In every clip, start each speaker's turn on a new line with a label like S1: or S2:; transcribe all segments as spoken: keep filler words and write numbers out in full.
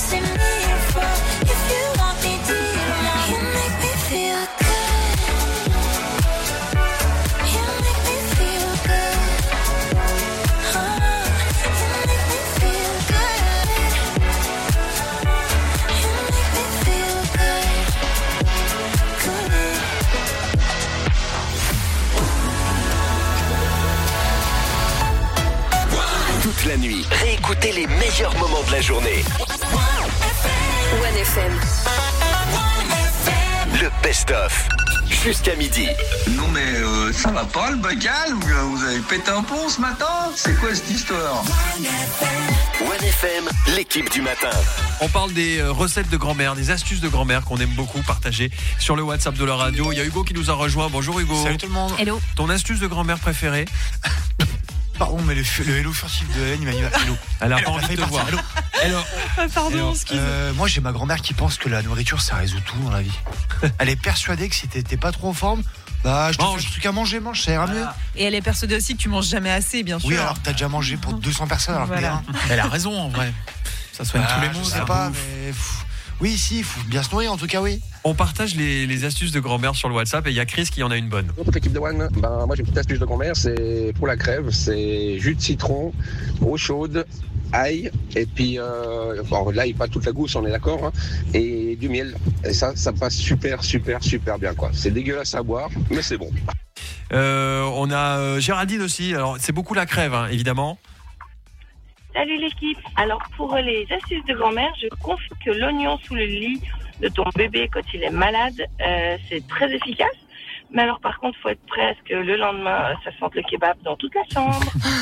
S1: asking me for. If you want me to, you make me feel good. You make me feel good. Oh, you make me feel good. You make me feel good. Good.
S2: Toute la nuit, réécoutez les meilleurs moments de la journée.
S3: One F M.
S2: Le best-of. Jusqu'à midi.
S4: Non mais euh, ça va pas le bacal, vous avez pété un pont ce matin? C'est quoi cette histoire?
S2: One F M, l'équipe du matin.
S5: On parle des recettes de grand-mère, des astuces de grand-mère qu'on aime beaucoup partager sur le WhatsApp de la radio. Il y a Hugo qui nous a rejoint. Bonjour Hugo.
S6: Salut tout le monde.
S3: Hello.
S5: Ton astuce de grand-mère préférée?
S6: Pardon, mais le, le hello furtif de Hélène, il m'a dit hello.
S5: Elle a
S6: Hello,
S5: pas envie
S6: elle a
S5: de te
S6: failli
S5: voir.
S6: partir,
S5: Hello.
S3: Pardon,
S5: Hello.
S3: excuse.
S6: Euh, moi, j'ai ma grand-mère qui pense que la nourriture, ça résout tout dans la vie. Elle est persuadée que si t'es, t'es pas trop en forme, bah je te
S5: Mange.
S6: fais un truc à manger, mange, ça ira mieux.
S7: Et elle est persuadée aussi que tu manges jamais assez, bien sûr.
S6: Oui, alors t'as déjà mangé pour deux cents personnes, alors que
S7: Voilà.
S6: bien.
S5: Elle a raison en vrai. Ça soigne
S6: Ah,
S5: tous les
S6: je
S5: maux.
S6: sais
S5: ça
S6: pas,
S5: bouffe.
S6: mais pff, oui, si, il faut bien se nourrir en tout cas, oui.
S5: On partage les, les astuces de grand-mère sur le WhatsApp et il y a Chris qui en a une bonne.
S8: Pour toute l'équipe de One, ben, moi j'ai une petite astuce de grand-mère, c'est pour la crève, c'est jus de citron, eau chaude, ail, et puis euh, bon, l'ail pas toute la gousse, on est d'accord, hein, et du miel. Et ça, ça passe super, super, super bien, quoi. C'est dégueulasse à boire, mais c'est bon.
S5: Euh, on a euh, Géraldine aussi. Alors c'est beaucoup la crève, hein, évidemment.
S9: Salut l'équipe. Alors pour les astuces de grand-mère, je confie que l'oignon sous le lit de ton bébé quand il est malade, euh, c'est très efficace. Mais alors par contre, faut être prêt à ce que le lendemain, ça sente le kebab dans toute la chambre.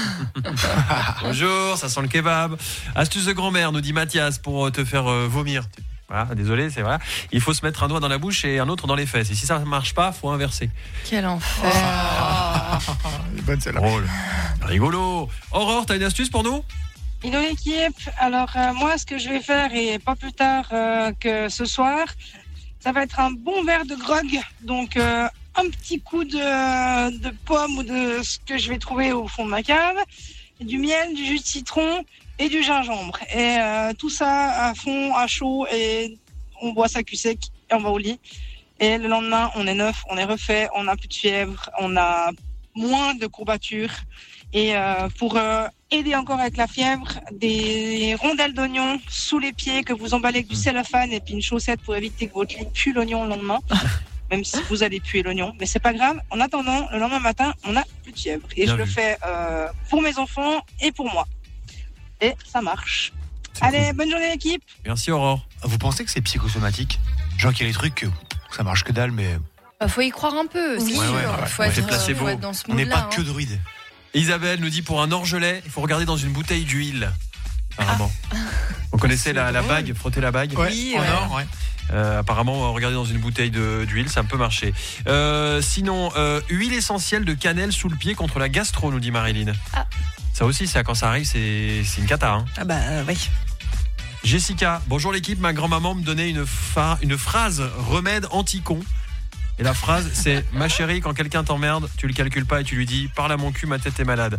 S5: Bonjour, ça sent le kebab. Astuce de grand-mère, nous dit Mathias, pour te faire euh, vomir. Voilà, désolé, c'est vrai. Il faut se mettre un doigt dans la bouche et un autre dans les fesses. Et si ça ne marche pas, faut inverser.
S3: Quel enfer.
S6: Elle est bonne celle-là.
S5: Drôle. Rigolo. Aurore, t'as une astuce pour nous?
S10: Hello l'équipe, alors euh, moi ce que je vais faire et pas plus tard euh, que ce soir, ça va être un bon verre de grog, donc euh, un petit coup de, de pomme ou de ce que je vais trouver au fond de ma cave, du miel, du jus de citron et du gingembre. Et euh, tout ça à fond, à chaud, et on boit ça cul sec et on va au lit. Et le lendemain on est neuf, on est refait, on n'a plus de fièvre, on a moins de courbatures. Et euh, pour euh, aider encore avec la fièvre, des rondelles d'oignon sous les pieds que vous emballez avec du cellophane et puis une chaussette pour éviter que votre lit pue l'oignon le lendemain, même si vous allez puer l'oignon. Mais c'est pas grave. En attendant, le lendemain matin, on a plus de fièvre. Et
S5: Bien
S10: je
S5: vu.
S10: le fais euh, pour mes enfants et pour moi. Et ça marche.
S5: C'est
S10: Allez,
S5: cool.
S10: bonne journée l'équipe.
S5: Merci Aurore.
S6: Vous pensez que c'est psychosomatique? Genre qu'il y a des trucs que ça marche que dalle, mais
S3: Bah, faut y croire un peu, c'est
S10: Oui,
S3: sûr.
S6: ouais, ouais,
S3: faut,
S6: ouais,
S3: être,
S5: c'est placebo.
S3: faut être dans ce
S6: on n'est
S3: mood-là.
S6: pas que druide.
S5: Isabelle nous dit pour un orgelet, il faut regarder dans une bouteille d'huile. Apparemment. Vous connaissez la, la bague, frotter la bague?
S7: Oui,
S6: en
S7: ouais.
S6: or, ouais.
S5: Euh, apparemment, regarder dans une bouteille de, d'huile, ça peut marcher. Euh, sinon, euh, huile essentielle de cannelle sous le pied contre la gastro, nous dit Marilyn.
S3: Ah.
S5: Ça aussi, ça, quand ça arrive, c'est, c'est une cata. Hein.
S7: Ah bah euh, oui.
S5: Jessica, bonjour l'équipe, ma grand-maman me donnait une, fa- une phrase remède anti-con. Et la phrase, c'est ma chérie, quand quelqu'un t'emmerde, tu le calcules pas et tu lui dis parle à mon cul, ma tête est malade.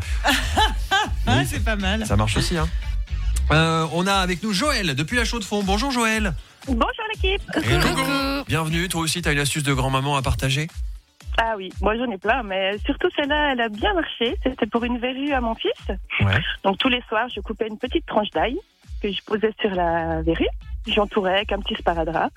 S7: Ah, c'est pas mal.
S5: Ça marche aussi, hein. Euh, on a avec nous Joël depuis la Chaux-de-Fonds. Bonjour Joël.
S9: Bonjour l'équipe.
S5: Hello.
S3: Coucou.
S5: Bienvenue, toi aussi, tu as une astuce de grand-maman à partager?
S9: Ah oui, moi j'en ai plein, mais surtout celle-là, elle a bien marché. C'était pour une verrue à mon fils.
S5: Ouais.
S9: Donc tous les soirs, je coupais une petite tranche d'ail que je posais sur la verrue. J'entourais avec un petit sparadrap.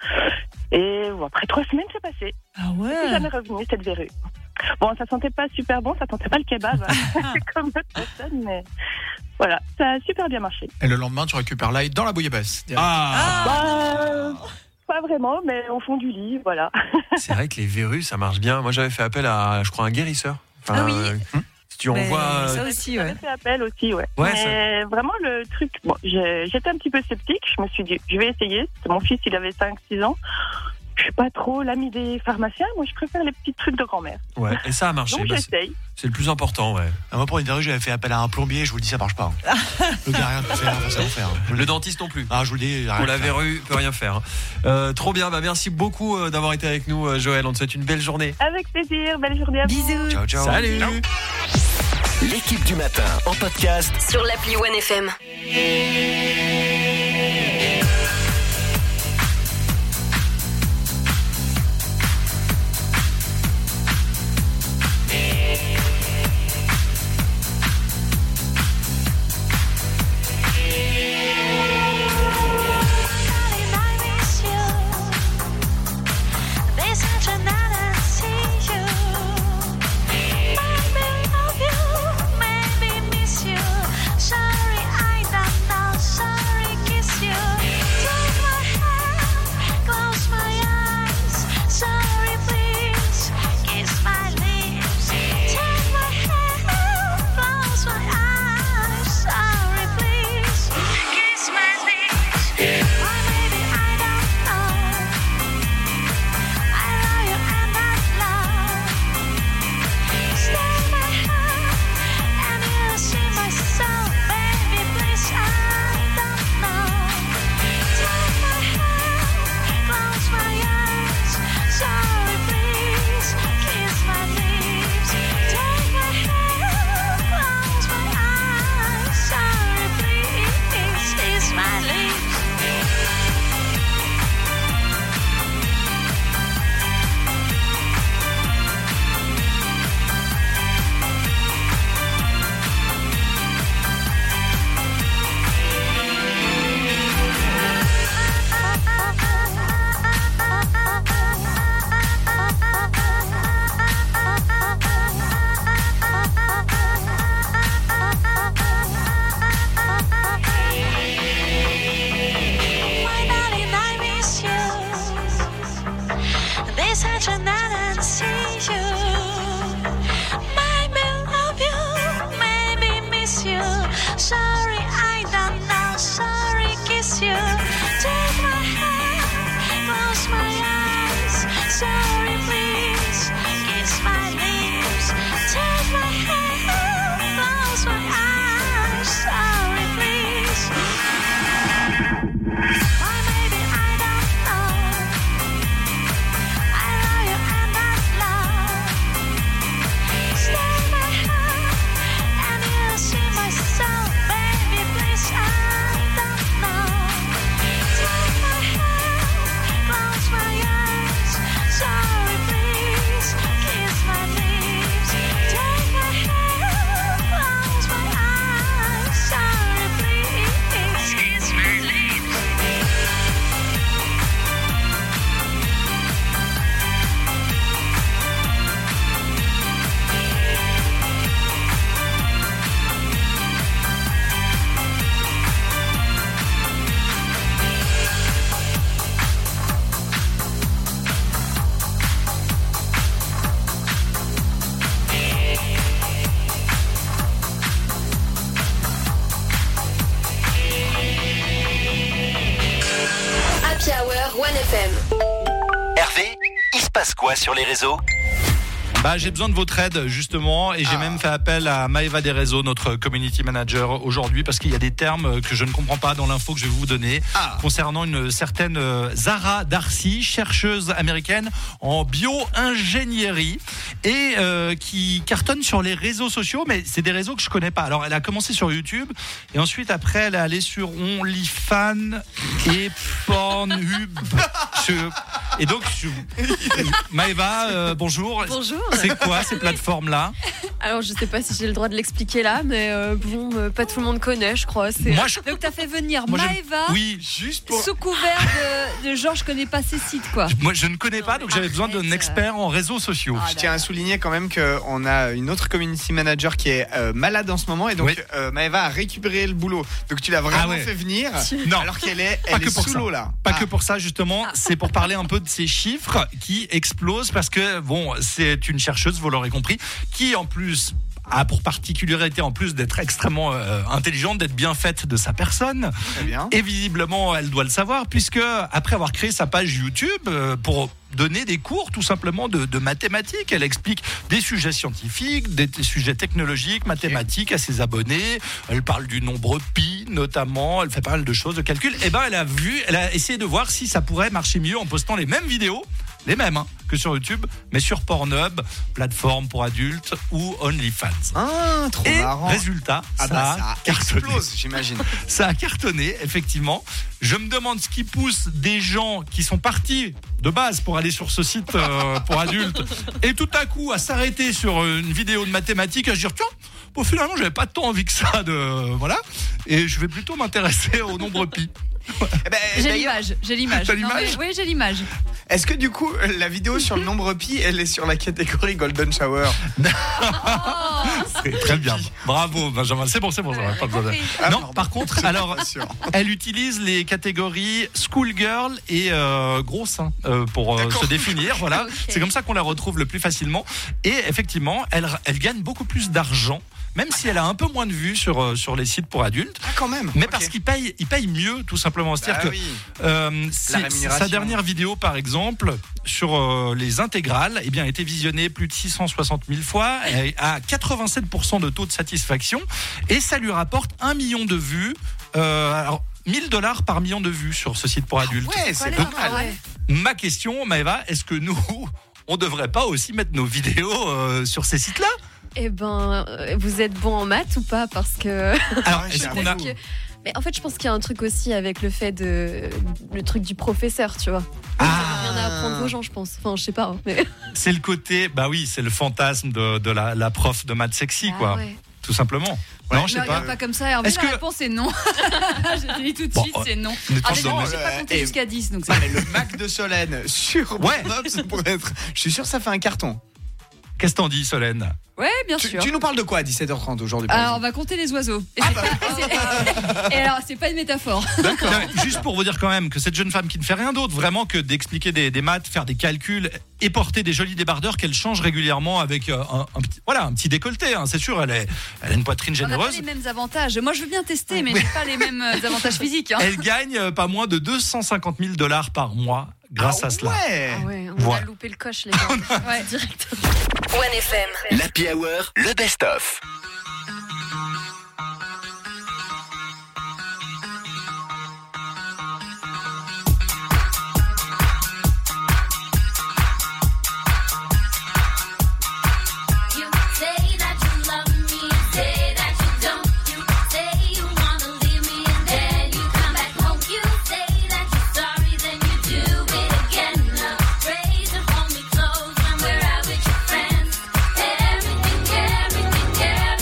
S9: Et bon, après trois semaines, c'est passé.
S7: Ah
S9: C'est
S7: ouais.
S9: jamais revenu, cette verrue. Bon, ça sentait pas super bon, ça sentait pas le kebab. C'est comme d'autres personnes, mais voilà, ça a super bien marché.
S11: Et le lendemain, tu récupères l'ail dans la bouillabaisse.
S5: Ah,
S9: Bah, pas vraiment, mais au fond du lit, voilà.
S5: c'est vrai que les verrues, ça marche bien. Moi, j'avais fait appel à, je crois, un guérisseur. Enfin,
S7: Ah oui.
S5: euh, si tu
S7: Mais
S5: envoies...
S7: ça aussi,
S9: J'avais
S7: ouais.
S9: fait appel aussi, ouais.
S5: Ouais,
S9: mais vraiment, le truc, bon, j'ai- j'étais un petit peu sceptique. Je me suis dit, je vais essayer. Mon fils, il avait cinq six ans. Je suis pas trop l'ami des pharmaciens. Moi, je préfère les petits trucs de grand-mère.
S5: Ouais, et ça a marché.
S9: Donc,
S5: Bah, c'est,
S9: j'essaye.
S5: c'est le plus important, ouais.
S6: Ah, moi, pour une verrue, j'avais fait appel à un plombier, je vous le dis, ça marche pas. Hein. Le gars, rien peut faire, ça va faire.
S5: Le dentiste non plus.
S6: Ah, je vous le dis, rien
S5: Pour
S6: à
S5: la
S6: faire.
S5: verrue, peut rien faire. Euh, trop bien, bah merci beaucoup euh, d'avoir été avec nous, euh, Joël. On te souhaite une belle journée.
S9: Avec plaisir. Belle journée à vous.
S7: Bisous.
S6: Ciao, ciao.
S5: Salut.
S6: Ciao.
S2: L'équipe du matin en podcast
S3: Sur l'appli One F M. F M.
S2: Hervé, il se passe quoi sur les réseaux ?
S11: Bah, j'ai besoin de votre aide justement et j'ai
S6: Ah.
S11: même fait appel à Maëva des réseaux, notre community manager aujourd'hui, parce qu'il y a des termes que je ne comprends pas dans l'info que je vais vous donner
S6: Ah.
S11: concernant une certaine euh, Zara Darcy, chercheuse américaine en bio-ingénierie et euh, qui cartonne sur les réseaux sociaux, mais c'est des réseaux que je connais pas. Alors elle a commencé sur YouTube et ensuite après elle est allée sur OnlyFans et Pornhub. Je- Et donc je- Maëva, euh, bonjour.
S3: Bonjour.
S11: C'est quoi ces plateformes-là ?
S3: Alors, je sais pas si j'ai le droit de l'expliquer là, mais euh, bon, euh, pas tout le monde connaît, je crois. C'est...
S11: Moi, je-
S3: Donc, t'as fait venir
S11: Moi, j'aime-
S3: Maëva
S11: Oui,
S6: Juste pour.
S3: sous couvert de, de genre, je connais pas ces sites, quoi.
S11: moi je ne connais pas, donc j'avais besoin d'un
S3: Arrête.
S11: expert en réseaux sociaux.
S3: Ah,
S12: Je tiens à souligner quand même qu'on a une autre community manager qui est euh, malade en ce moment et donc
S11: Oui.
S12: euh, Maëva a récupéré le boulot. Donc tu l'as vraiment
S11: Ah ouais.
S12: fait venir
S11: Non.
S12: alors qu'elle est,
S11: Pas
S12: elle
S11: que
S12: est
S11: pour
S12: sous
S11: ça.
S12: l'eau là.
S11: Pas
S12: Ah.
S11: que pour ça justement, c'est pour parler un peu de ces chiffres qui explosent parce que bon, c'est une chercheuse, vous l'aurez compris, qui en plus a pour particularité en plus d'être extrêmement euh, intelligente, d'être bien faite de sa personne.
S12: Très bien.
S11: Et visiblement, elle doit le savoir puisque après avoir créé sa page YouTube euh, pour donner des cours tout simplement de, de mathématiques, elle explique des sujets scientifiques, des, des sujets technologiques, mathématiques à ses abonnés. Elle parle du nombre pi notamment, elle fait pas mal de choses, de calculs. Et ben elle a vu, elle a essayé de voir si ça pourrait marcher mieux en postant les mêmes vidéos, les mêmes hein, que sur YouTube, mais sur Pornhub, plateforme pour adultes ou OnlyFans.
S12: Ah, trop
S11: Et
S12: marrant.
S11: résultat,
S12: Ah
S11: ça,
S12: bah,
S11: a
S12: ça
S11: cartonné.
S12: explose, j'imagine.
S11: Ça a cartonné, effectivement. Je me demande ce qui pousse des gens qui sont partis de base pour aller sur ce site euh, pour adultes et tout à coup à s'arrêter sur une vidéo de mathématiques, à se dire tiens, bon, finalement j'avais pas tant envie que ça de voilà, et je vais plutôt m'intéresser au nombre pi.
S12: Eh ben,
S7: J'ai
S12: d'ailleurs,
S7: l'image, j'ai l'image.
S11: T'as
S7: Non,
S11: l'image
S7: mais- Oui, j'ai l'image.
S12: est-ce que du coup la vidéo sur le nombre pi, elle est sur la catégorie Golden Shower?
S11: C'est très bien. Bravo Benjamin, c'est bon, c'est bon, j'aurais pas besoin de...
S12: Ah,
S11: Non,
S12: pardon.
S11: par contre, alors
S12: Pas sûr.
S11: elle utilise les catégories schoolgirl et euh, grosse hein, euh, pour euh,
S12: D'accord.
S11: se définir. Voilà,
S3: Ok.
S11: c'est comme ça qu'on la retrouve le plus facilement. Et effectivement, elle, elle gagne beaucoup plus d'argent, même si elle a un peu moins de vues sur euh, sur les sites pour adultes.
S12: Ah quand même.
S11: Mais
S12: Ok.
S11: parce qu'ils payent, ils payent mieux, tout simplement. C'est-à-dire
S12: Bah
S11: que
S12: oui.
S11: euh, c'est-
S12: rémunération.
S11: sa dernière vidéo, par exemple, sur euh, les intégrales, eh bien, a été visionnée plus de six cent soixante mille fois, et à quatre-vingt-sept pour cent de taux de satisfaction, et ça lui rapporte un million de vues. Euh, alors, mille dollars par million de vues sur ce site pour adultes.
S12: Ouais, c'est
S3: Quoi,
S12: pas
S3: les-
S12: mal.
S3: ouais.
S11: Ma question, Maëva, est-ce que nous, on devrait pas aussi mettre nos vidéos euh, sur ces sites-là?
S3: Eh ben, euh, vous êtes bon en maths ou pas? Parce que.
S11: Alors,
S12: Ouais,
S11: est-ce
S12: j'ai
S11: qu'on a...
S3: Parce que- Mais en fait, je pense qu'il y a un truc aussi avec le fait de. Le truc du professeur, tu vois.
S11: Ah.
S3: Rien à apprendre aux gens, je pense. Enfin, je sais pas. hein, mais...
S11: C'est le côté, bah oui, c'est le fantasme de, de la, la prof de maths sexy,
S3: Ah
S11: quoi.
S3: ouais.
S11: Tout simplement.
S12: Ouais,
S11: non, je
S7: Ne
S11: sais pas.
S7: regarde pas comme ça, Hervé,
S11: Est-ce
S7: la
S11: que-
S7: réponse est non. Je te dis tout de
S11: Bon,
S7: suite,
S11: euh,
S7: c'est non.
S11: ne
S7: Ah,
S11: t'en
S7: mais non,
S11: donne-
S7: j'ai pas compté
S12: Et-
S7: jusqu'à dix, donc
S12: Non,
S7: c'est...
S12: mais le Mac de Solène sur
S11: Ouais.
S12: Pornhub, ça pourrait être. Je suis sûr que ça fait un carton.
S11: Qu'est-ce que t'en dis, Solène?
S7: Ouais, bien
S12: Tu,
S7: sûr.
S12: tu nous parles de quoi à dix-sept heures trente aujourd'hui par
S7: Alors, on
S12: exemple
S7: va compter les oiseaux. Et, c'est pas- et c'est- et alors, c'est pas une métaphore.
S11: Non, mais juste pour vous dire quand même que cette jeune femme qui ne fait rien d'autre vraiment que d'expliquer des, des maths, faire des calculs et porter des jolis débardeurs qu'elle change régulièrement avec euh, un, un petit, voilà, un petit décolleté, hein, c'est sûr, elle, est, elle a une poitrine
S7: On n'a pas
S11: généreuse.
S7: les mêmes avantages. Moi, je veux bien tester, mais j'ai pas les mêmes euh, avantages physiques. hein.
S11: Elle gagne euh, pas moins de deux cent cinquante mille dollars par mois grâce
S12: Ah
S11: à cela.
S12: Ouais.
S3: Ah ouais, on
S11: Voilà.
S3: a loupé le coche, les gars.
S7: Ouais.
S3: Direct.
S2: One F M. L'Happy Hour, le best-of.
S1: You say that you love me, say that you don't. You say you wanna leave me, and then you come back home. You say that you're sorry, then you do it again. Afraid to hold me close when we're out with your friends. Everything, everything, everything.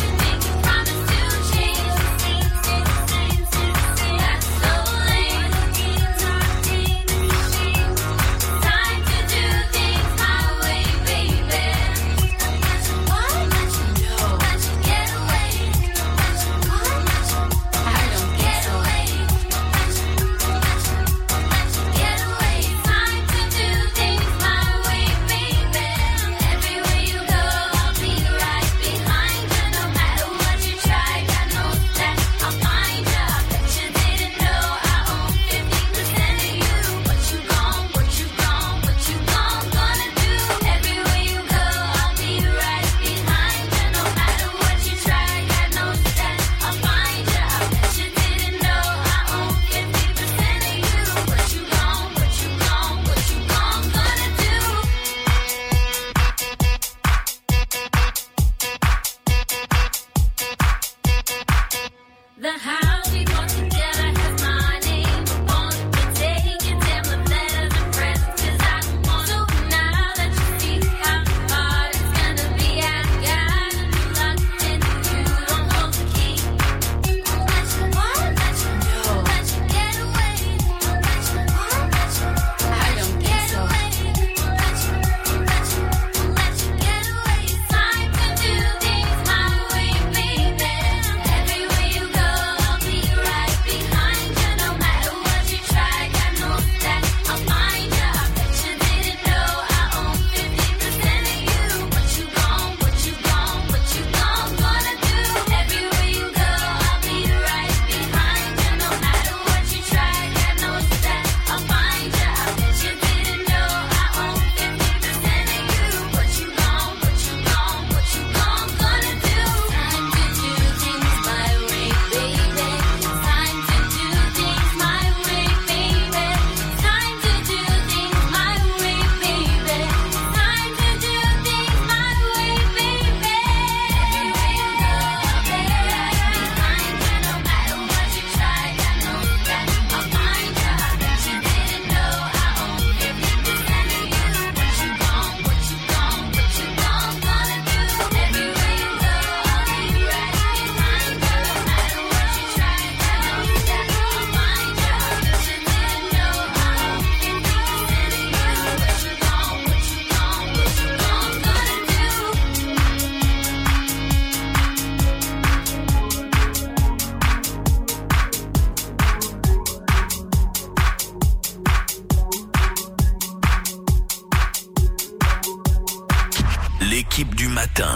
S2: l'équipe du matin.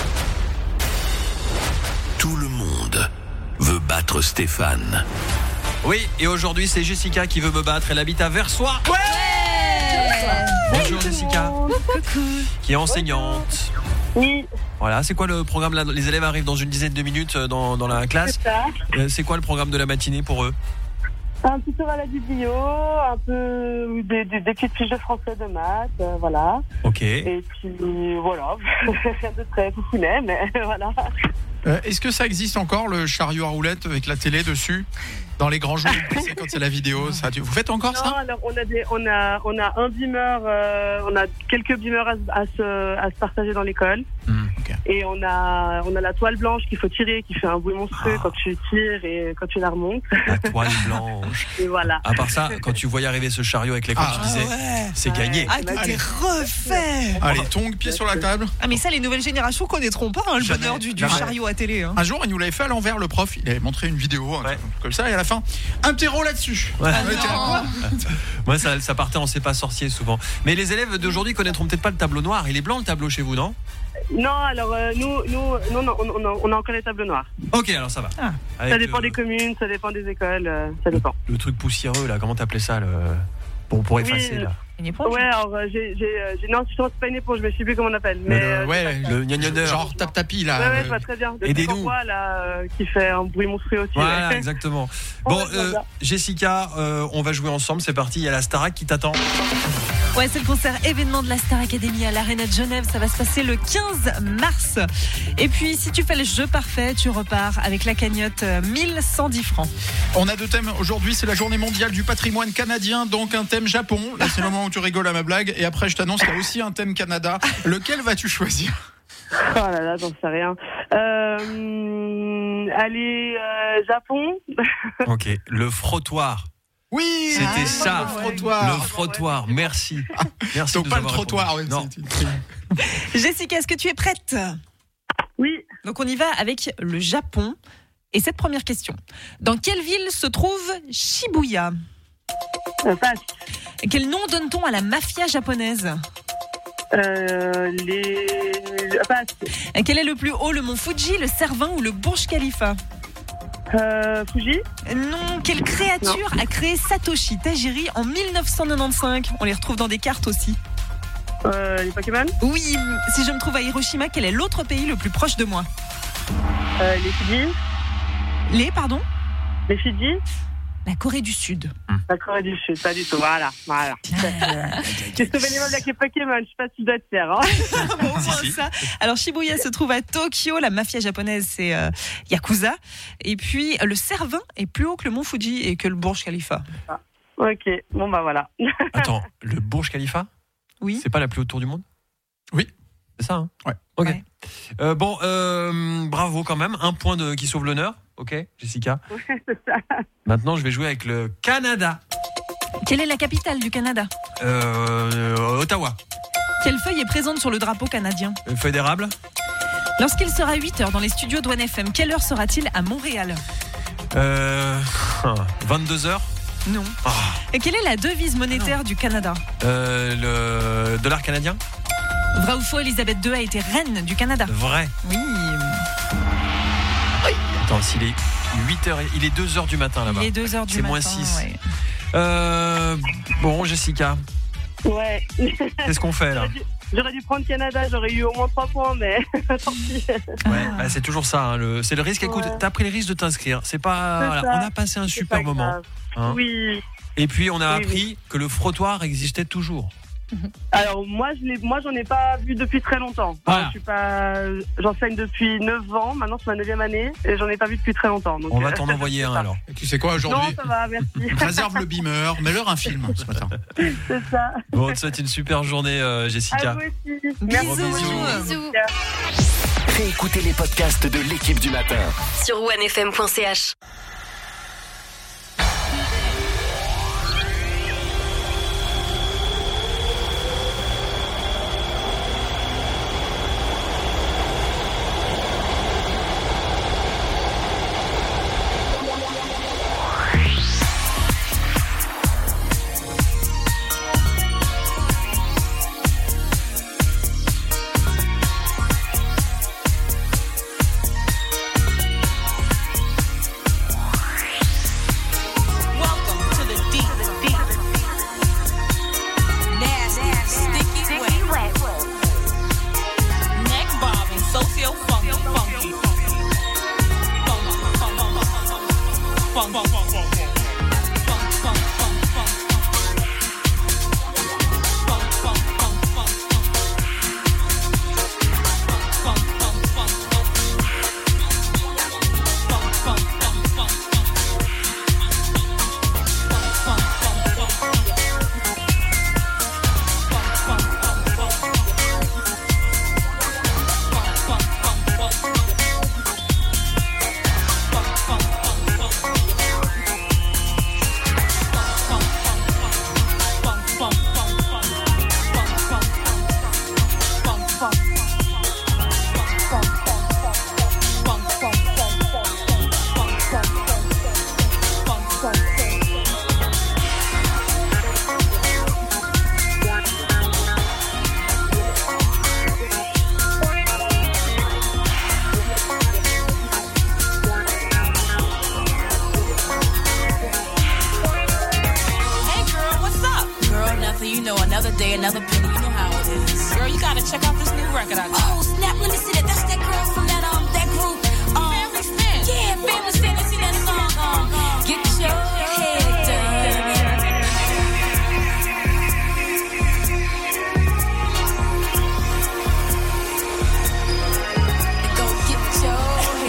S2: Tout le monde veut battre Stéphane.
S5: Oui, et aujourd'hui c'est Jessica qui veut me battre. Elle habite à Versoix.
S7: Ouais.
S5: Bonjour Jessica.
S7: Coucou.
S5: Qui est enseignante.
S9: Oui.
S5: Voilà, c'est quoi le programme là? Les élèves arrivent dans une dizaine de minutes dans, dans la classe.
S9: C'est ça.
S5: Euh, C'est quoi le programme de la matinée pour eux?
S9: Un petit tour à la biblio, un peu des, des, des petites fiches de français, de maths, euh, voilà.
S5: Ok.
S9: Et puis voilà, rien de très foufinet, mais voilà.
S12: Euh, Est-ce que ça existe encore, le chariot à roulettes avec la télé dessus? Dans les grands jours, tu sais, quand c'est la vidéo, ça, tu- vous faites encore
S9: Non,
S12: ça?
S9: alors on a des, on a, on a un beamer, euh, on a quelques beamers à, se- à se, à se partager dans l'école.
S12: Hmm, ok.
S9: Et on a, on a la toile blanche qu'il faut tirer, qui fait un bruit monstrueux
S5: Ah.
S9: quand tu tires et quand tu la remontes.
S5: La toile blanche.
S9: Et voilà.
S5: À part ça, quand tu voyais arriver ce chariot avec l'école,
S12: Ah,
S5: tu disais
S13: ouais.
S5: c'est gagné.
S13: Ah, t'étais refait.
S12: Allez, tongs, pied sur la table.
S13: Ah, mais ça, les nouvelles générations connaîtront pas hein, le
S12: Jamais.
S13: bonheur du, du
S12: Jamais.
S13: chariot à télé. Hein.
S12: Un jour, il nous l'avait fait à l'envers, le prof. Il avait montré une vidéo, un
S5: Ouais.
S12: truc comme ça, et à la fin, un terreau là-dessus.
S5: Ouais.
S13: Ah,
S12: Ouais, t'es là,
S13: non.
S12: quoi?
S5: Moi, ça, ça partait en c'est pas sorcier souvent. Mais les élèves d'aujourd'hui connaîtront peut-être pas le tableau noir. Il est blanc le tableau chez vous, non?
S9: Non, alors euh, nous, nous, non, non, on, on a, on a encore les tableaux noirs.
S5: Ok, alors ça va.
S13: Ah.
S5: Avec
S9: Ça dépend
S5: le,
S9: des communes, ça dépend des écoles, euh, ça dépend.
S5: le truc poussiéreux là, comment t'appelais ça le... pour, pour effacer
S9: Oui,
S5: là?
S13: Une éponge.
S9: Ouais, alors euh, j'ai, j'ai, euh, j'ai, non, c'est pas une éponge, mais je sais plus comment on appelle.
S5: Le-
S9: Mais
S5: le-
S9: euh,
S12: Ouais,
S5: Le gnagnonneur.
S12: genre tap-tapi là.
S9: ouais, ouais,
S12: euh,
S9: je vois très bien. Le
S5: Aidez-nous.
S9: truc en bois, là, euh, qui fait un bruit monstrueux aussi.
S5: Voilà,
S9: ouais.
S5: exactement.
S9: On
S5: Bon,
S9: va faire
S5: euh,
S9: ça.
S5: Jessica, euh, on va jouer ensemble. C'est parti. Il y a la Starac qui t'attend.
S7: Ouais, c'est le concert événement de la Star Academy à l'Arena de Genève. Ça va se passer le quinze mars. Et puis, si tu fais le jeu parfait, tu repars avec la cagnotte euh, mille cent dix francs.
S12: On a deux thèmes aujourd'hui, c'est la journée mondiale du patrimoine canadien, donc un thème Japon. Là, c'est le moment où tu rigoles à ma blague. Et après, je t'annonce qu'il y a aussi un thème Canada. Lequel vas-tu choisir?
S9: Oh là là, j'en sais rien. Euh, allez, euh, Japon.
S5: Ok. Le frottoir.
S12: Oui,
S5: C'était
S12: ah,
S5: ça.
S12: le frottoir.
S5: Le frottoir. Merci. Merci.
S12: Donc
S5: de
S12: pas
S5: nous
S12: le
S5: avoir
S12: trottoir.
S5: répondu.
S12: ouais,
S5: Non.
S12: c'est- c'est-
S7: Jessica, est-ce que tu es prête?
S9: Oui.
S7: Donc, on y va avec le Japon. Et cette première question. Dans quelle ville se trouve Shibuya?
S9: Euh, passe.
S7: Quel nom donne-t-on à la mafia japonaise?
S9: Euh, les. Passe.
S7: Quel est le plus haut, le mont Fuji, le Cervin ou le Burj Khalifa?
S9: Euh, Fuji.
S7: Non, quelle créature a créé Satoshi Tajiri en mille neuf cent quatre-vingt-quinze? On les retrouve dans des cartes aussi.
S9: Euh, les Pokémon.
S7: Oui, si je me trouve à Hiroshima, quel est l'autre pays le plus proche de moi?
S9: Euh, les Fidji.
S7: Les, pardon?
S9: Les Fidji.
S7: La Corée du Sud.
S9: La Corée du Sud, pas du tout. Voilà, voilà. J'ai sauvé les meubles avec les Pokémon. Je sais pas si tu dois te faire. Hein.
S7: Bon, au moins ça. Alors Shibuya se trouve à Tokyo. La mafia japonaise, c'est euh, Yakuza. Et puis le Cervin est plus haut que le mont Fuji et que le Burj Khalifa.
S9: Ok, bon bah voilà.
S5: Attends, le Burj Khalifa?
S7: Oui.
S5: C'est pas la plus haute tour du monde?
S12: Oui.
S5: C'est ça, hein?
S12: Ouais.
S5: Ok.
S7: Ouais.
S5: Euh, bon, euh, bravo quand même. Un point de, qui sauve l'honneur. Ok, Jessica.
S9: Ouais, c'est ça.
S5: Maintenant, je vais jouer avec le Canada.
S7: Quelle est la capitale du Canada?
S5: Euh, Ottawa.
S7: Quelle feuille est présente sur le drapeau canadien?
S5: Euh, Feuille d'érable.
S7: Lorsqu'il sera huit heures dans les studios de One F M, quelle heure sera-t-il à Montréal?
S5: Euh, vingt-deux heures.
S7: Non.
S5: Ah.
S7: Et quelle est la devise monétaire du Canada?
S5: Euh, le dollar canadien.
S7: Vrai ou faux, Elisabeth deux a été reine du Canada?
S5: Vrai.
S7: Oui.
S5: Attends, s'il est huit heures, il est deux heures du matin là-bas.
S7: Il est deux heures du
S5: C'est
S7: matin.
S5: moins six.
S7: ouais.
S5: Euh, bon, Jessica,
S9: Ouais.
S5: qu'est-ce qu'on fait là?
S9: J'aurais dû- J'aurais dû prendre Canada, j'aurais eu au moins trois points, mais tant pis.
S5: Ouais, bah, c'est toujours ça. Hein, le, c'est le risque. Écoute,
S9: Ouais.
S5: t'as pris le risque de t'inscrire. C'est pas.
S9: C'est
S5: Voilà,
S9: ça.
S5: on a passé un
S9: C'est
S5: super
S9: pas
S5: moment.
S9: grave.
S5: hein.
S9: Oui.
S5: Et puis on a
S9: Oui,
S5: appris que le frottoir existait toujours.
S9: Alors moi, je l'ai, moi, j'en ai pas vu depuis très longtemps. Enfin,
S5: Voilà.
S9: je suis pas, j'enseigne depuis neuf ans. Maintenant, c'est ma neuvième année et j'en ai pas vu depuis très longtemps. Donc,
S5: On va
S9: euh,
S5: t'en envoyer un alors.
S12: Et tu sais quoi
S9: Non,
S12: aujourd'hui?
S9: ça va, merci.
S12: Réserve le beamer, mets-leur un film ce matin.
S9: C'est ça.
S5: Bon, on te souhaite une super journée, euh,
S9: À
S5: Jessica.
S9: vous aussi.
S7: Bisous.
S9: Merci.
S7: Bisous.
S2: Réécoutez les podcasts de l'équipe du matin.
S1: Sur onefm point c h.
S14: Another day, another penny, you know how it is. Girl, you gotta check out this new record I got. Oh, snap, let me see that. That's that girl from that, um, that group. Um, Family Stand. Yeah, Family Stand. See that song, um, Get Your Head Done. Go get your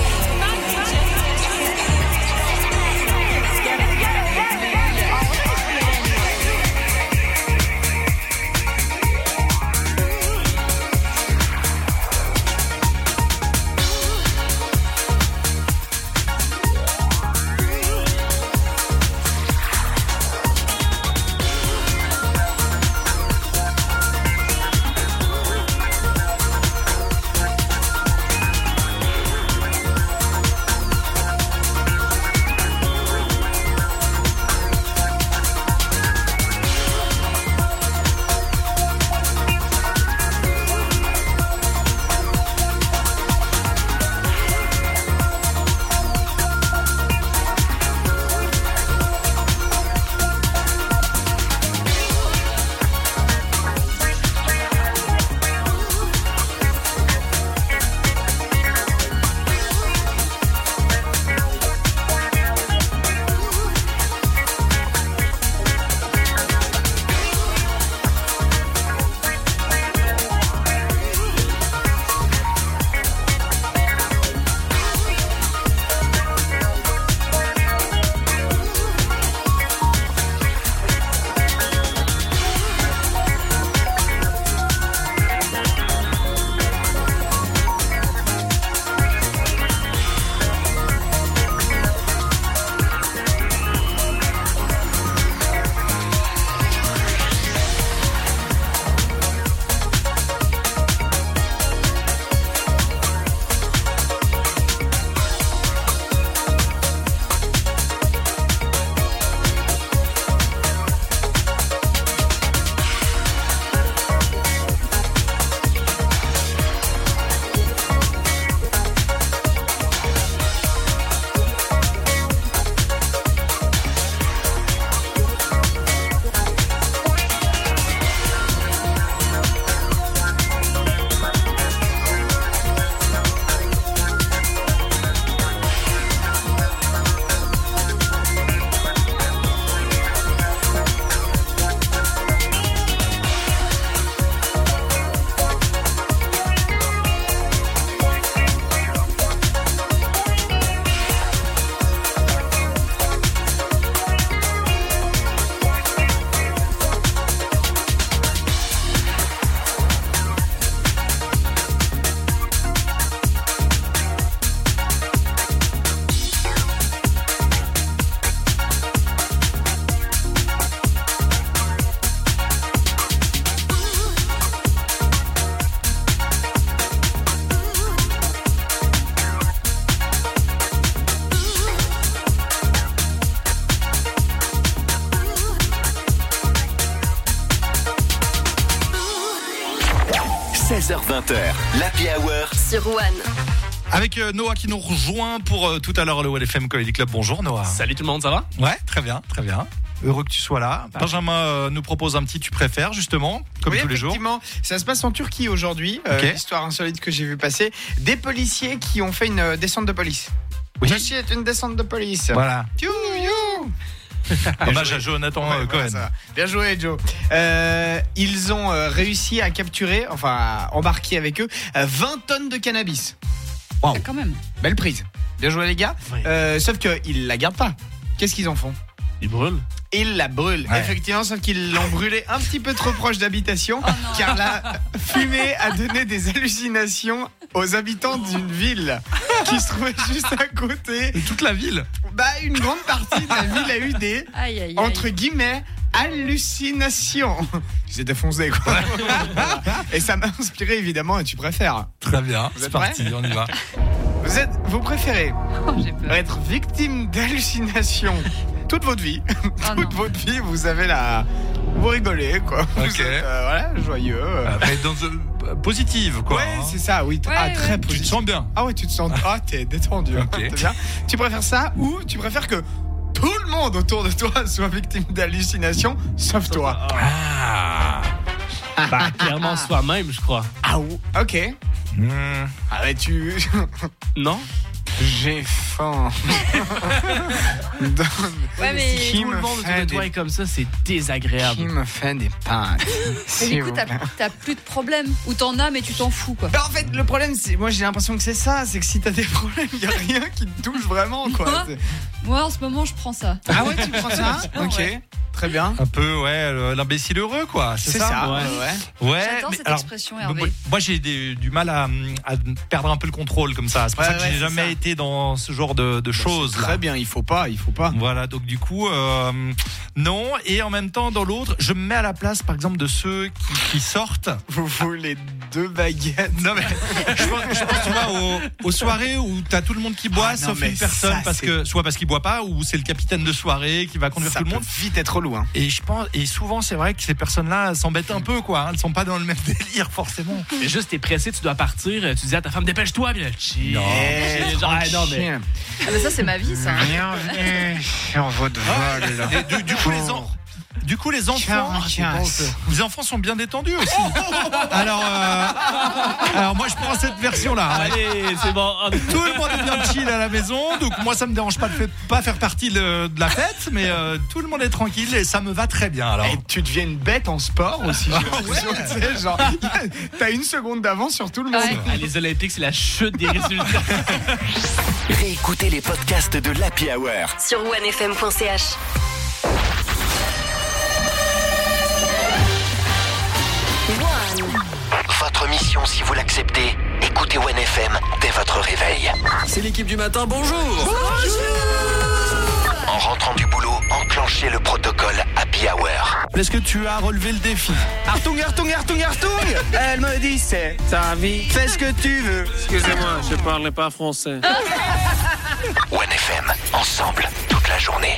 S2: seize heures vingt, l'Happy Hour
S3: sur One.
S11: Avec euh, Noah qui nous rejoint pour euh, tout à l'heure le One F M Comedy Club. Bonjour Noah.
S15: Salut tout le monde, ça va?
S11: Ouais, très bien, très bien. Heureux que tu sois là.
S15: Bah,
S11: Benjamin euh, nous propose un petit tu préfères justement, comme
S12: oui,
S11: tous les jours.
S12: Effectivement, ça se passe en Turquie aujourd'hui. Euh,
S11: Okay.
S12: Histoire insolite que j'ai vu passer. Des policiers qui ont fait une euh, descente de police.
S11: Oui.
S15: Ceci est une descente de police.
S11: Voilà.
S15: You, you.
S11: Hommage à Jonathan
S15: Ouais,
S11: euh,
S15: voilà,
S11: Cohen.
S15: ça. Bien joué, Joe. Euh, ils ont euh, réussi à capturer, enfin à embarquer avec eux, euh, vingt tonnes de cannabis.
S11: Wow.
S7: Quand même.
S15: Belle prise. Bien joué, les gars.
S11: Ouais.
S15: Euh, sauf qu'ils la gardent pas. Qu'est-ce qu'ils en font?
S16: Il brûle.
S15: Ils la brûlent,
S11: Ouais.
S15: effectivement, sauf qu'ils l'ont brûlée un petit peu trop proche d'habitation,
S7: Oh
S15: car la fumée a donné des hallucinations aux habitants d'une ville qui se trouvait juste à côté.
S11: Et toute la ville.
S15: Bah, une grande partie de la ville a eu des,
S3: Aïe, aïe, aïe.
S15: entre guillemets, hallucinations. Ils étaient foncés, quoi. Et ça m'a inspiré, évidemment, et tu préfères.
S11: Très bien.
S15: Vous
S11: C'est
S15: êtes
S11: parti,
S15: prêts
S11: on y va.
S15: Vous êtes, vous préférez
S7: Oh, j'ai peur.
S15: être victime d'hallucinations toute votre vie.
S7: Oh,
S15: toute
S7: non.
S15: votre vie, vous avez la. Vous rigolez, quoi. Vous
S11: Ok.
S15: êtes, euh, voilà, joyeux.
S11: Euh, mais dans euh, positive, quoi.
S15: ouais,
S11: hein.
S15: c'est ça, oui.
S7: Ouais,
S15: ah,
S7: ouais.
S15: très
S11: Tu te
S15: positif.
S11: sens bien.
S15: Ah ouais, tu te sens. Ah, t'es détendu. hein.
S11: Ok.
S15: C'est bien. Tu préfères ça ou tu préfères que tout le monde autour de toi soit victime d'hallucinations, sauf toi?
S11: Ah.
S16: Bah, clairement soi-même, je crois.
S15: Ah, ou- ok.
S11: Hmm.
S15: Ah, ouais, tu.
S16: Non?
S15: J'ai faim. Donne-
S3: Ouais, mais
S15: Qui
S16: Tout
S15: me
S16: le monde autour
S15: fait
S16: de
S15: des-
S16: toi est comme ça, c'est
S15: Qui
S16: désagréable.
S15: me fait des pâtes?
S3: Mais
S15: S'il
S3: du coup,
S15: vous
S3: t'as
S15: plaît.
S3: t'as plus de problème. Ou t'en as, mais tu t'en fous, quoi.
S15: Bah, en fait, le problème, c'est. Moi, j'ai l'impression que c'est ça. C'est que si t'as des problèmes, il a rien qui te touche vraiment, quoi.
S3: Moi
S15: C'est-
S3: Moi, en ce moment, je prends ça.
S15: Ah ouais, tu prends ça? Ok.
S3: Ouais.
S15: Très bien.
S11: Un peu, ouais, le- l'imbécile heureux, quoi. C'est,
S15: C'est
S11: ça,
S15: ça,
S16: ouais.
S15: ouais.
S11: Ouais,
S3: J'adore
S11: mais
S3: cette
S11: alors,
S3: expression,
S11: moi,
S3: Hervé.
S11: moi, j'ai des- du mal à, à perdre un peu le contrôle comme ça. C'est pour
S15: Ouais,
S11: ça que
S15: ouais,
S11: j'ai
S15: c'est
S11: jamais
S15: ça.
S11: été dans ce genre de, de choses.
S15: Très
S11: là.
S15: bien, il faut pas, il faut pas.
S11: Voilà, donc du coup, euh, non. Et en même temps, dans l'autre, je me mets à la place, par exemple, de ceux qui, qui sortent.
S15: Vous voulez deux baguettes?
S11: Non, mais je pense, je pense, tu vois, aux, aux soirées où t'as tout le monde qui boit,
S15: Ah, non,
S11: sauf
S15: mais
S11: une personne,
S15: ça,
S11: parce
S15: c'est-
S11: que soit parce qu'il boit pas, ou c'est le capitaine de soirée qui va conduire
S15: Ça
S11: tout le
S15: peut
S11: monde.
S15: vite être relou, hein.
S11: Et je pense, et souvent, c'est vrai que ces personnes-là s'embêtent un peu, quoi. hein. Elles sont pas dans le même délire, forcément.
S16: Mais juste, t'es pressé, tu dois partir, tu dis à ta femme, dépêche-toi, puis là, chill.
S11: Non.
S16: Chill, genre, ah, non, mais.
S15: Chien.
S3: Ah, mais ça, c'est ma vie, ça.
S15: Bienvenue sur votre vol, là.
S11: Et du, du coup, les en- Du coup, les enfants,
S15: Caracasse.
S11: les enfants sont bien détendus aussi. Alors, euh, alors moi, je prends cette version-là.
S16: Allez, c'est bon.
S11: Tout le monde est bien chill à la maison, donc moi, ça me dérange pas de fait- pas faire partie de, de la fête, mais euh, tout le monde est tranquille et ça me va très bien. Alors,
S15: Et tu deviens une bête en sport aussi. J'ai l'impression, tu sais, genre, t'as une seconde d'avance sur tout le monde.
S16: Ah, les Olympiques, c'est la chute des résultats.
S2: Réécoutez les podcasts de l'Happy Hour.
S17: Sur onefm point c h.
S2: Votre mission, si vous l'acceptez, écoutez One F M dès votre réveil.
S5: C'est l'équipe du matin, bonjour.
S2: En rentrant du boulot, enclenchez le protocole Happy Hour.
S11: est-ce que tu as relevé le défi?
S15: Artung, Artung, Artung, Artung. Elle me dit c'est ta vie. Fais ce que tu veux.
S16: Excusez-moi, je parle pas français.
S2: One F M, ensemble, toute la journée.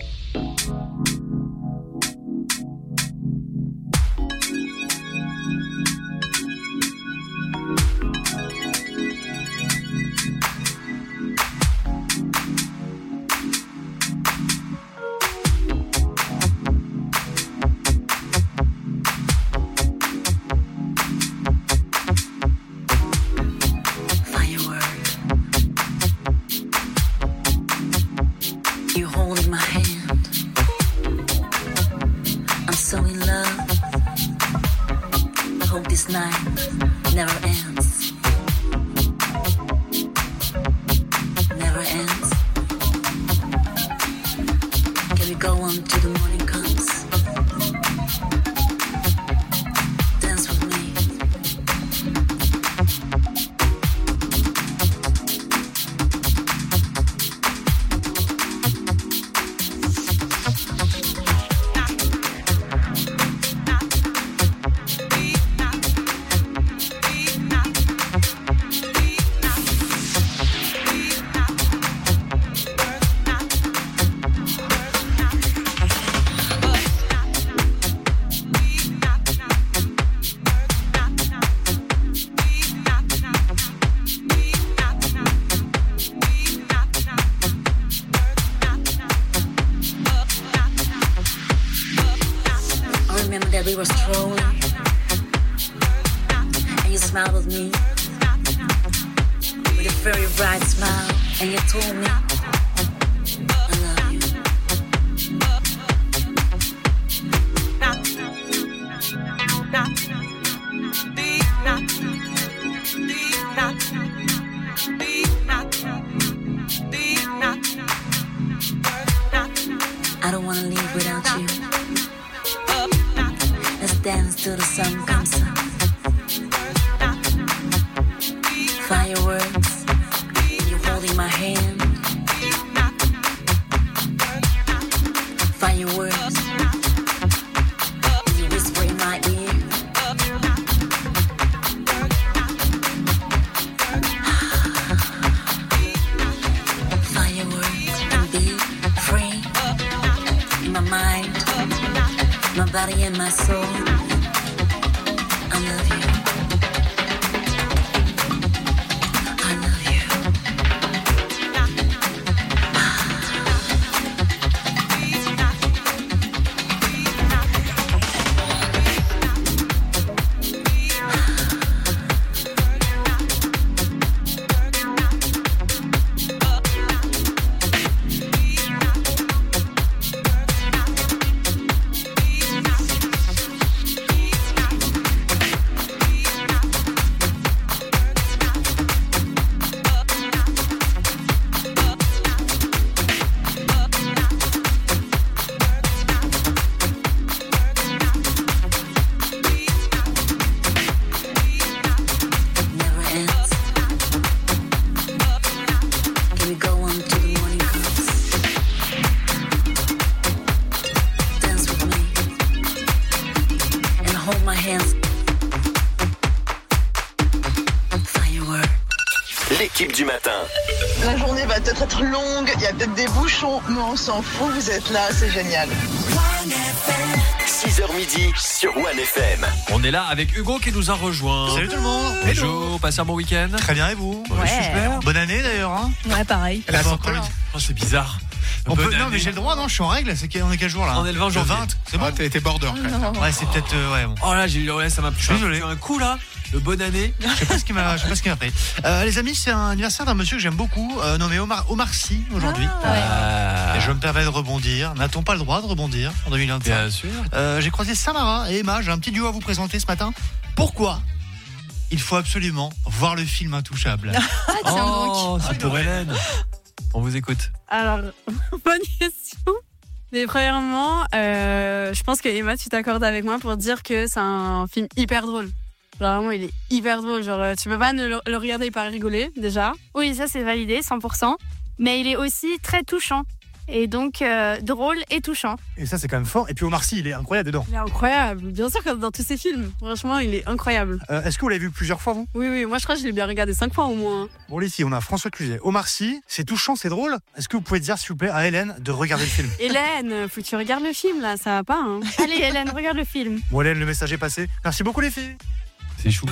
S17: You holding my hand. I'm so in love. I hope this night never ends. Never ends. Can we go on till the morning comes? Dance with me. I remember that we were strolling, and you smiled at me with a very bright smile. And you told me I love you. I don't wanna leave without you. Let's dance till the sun comes up. Fireworks, you holding my hand. Fireworks, you whisper in my ear. Fireworks, and be free in my mind, my body and my soul. I love you.
S2: L'équipe du matin.
S18: La journée va peut-être être longue, il y a peut-être des bouchons, mais on s'en fout, vous êtes là, c'est génial.
S2: six heures midi sur One F M.
S5: On est là avec Hugo qui nous a rejoint.
S6: Salut tout le monde.
S5: Bonjour, passez un bon week-end.
S6: Très bien, et vous?
S5: Ouais, super.
S6: Bonne année d'ailleurs. Hein.
S7: Ouais, pareil.
S6: Elle a encore une...
S5: Oh, c'est bizarre.
S6: On
S5: Bonne
S6: peut... Non,
S5: année.
S6: mais j'ai le droit, non, je suis en règle. C'est quel... On est quel jour là?
S5: On est le vingt janvier.
S6: vingt, c'est bon?
S12: Ah, t'es border.
S6: Ouais, c'est peut-être. Euh, ouais, bon.
S5: Oh là, j'ai ouais, ça m'a
S6: Je suis désolé.
S5: un coup là. Le bonne année.
S6: Je sais pas ce qui m'a, je sais pas ce qui m'a pris. Euh, les amis, c'est un anniversaire d'un monsieur que j'aime beaucoup, euh, nommé Omar, Omar Sy aujourd'hui.
S5: Ah.
S6: Et je me permets de rebondir. N'a-t-on pas le droit de rebondir en deux mille vingt-cinq?
S5: Bien sûr.
S6: Euh, j'ai croisé Samara et Emma. J'ai un petit duo à vous présenter ce matin. Pourquoi il faut absolument voir le film Intouchable?
S3: Ah, tiens
S5: Oh,
S3: donc.
S5: c'est pour Hélène. On vous écoute.
S19: Alors, bonne question. Mais premièrement, euh, je pense que Emma, tu t'accordes avec moi pour dire que c'est un film hyper drôle. Genre vraiment, il est hyper drôle. Genre, tu peux pas ne le, le regarder et pas rigoler, déjà.
S20: Oui, ça c'est validé, cent pour cent. Mais il est aussi très touchant. Et donc, euh, drôle et touchant.
S21: Et ça, c'est quand même fort. Et puis Omar Sy, il est incroyable dedans.
S19: Il est incroyable. Bien sûr, comme dans tous ses films. Franchement, il est incroyable.
S21: Euh, est-ce que vous l'avez vu plusieurs fois, vous?
S19: Oui, oui, moi je crois que je l'ai bien regardé cinq fois au moins.
S21: Bon, ici, on a François Cluzet. Omar Sy, c'est touchant, c'est drôle. Est-ce que vous pouvez dire, s'il vous plaît, à Hélène de regarder le film?
S19: Hélène, faut que tu regardes le film là, ça va pas. Hein.
S20: Allez, Hélène, regarde le film.
S21: Bon, Hélène, le message est passé. Merci beaucoup, les filles.
S5: C'est chou.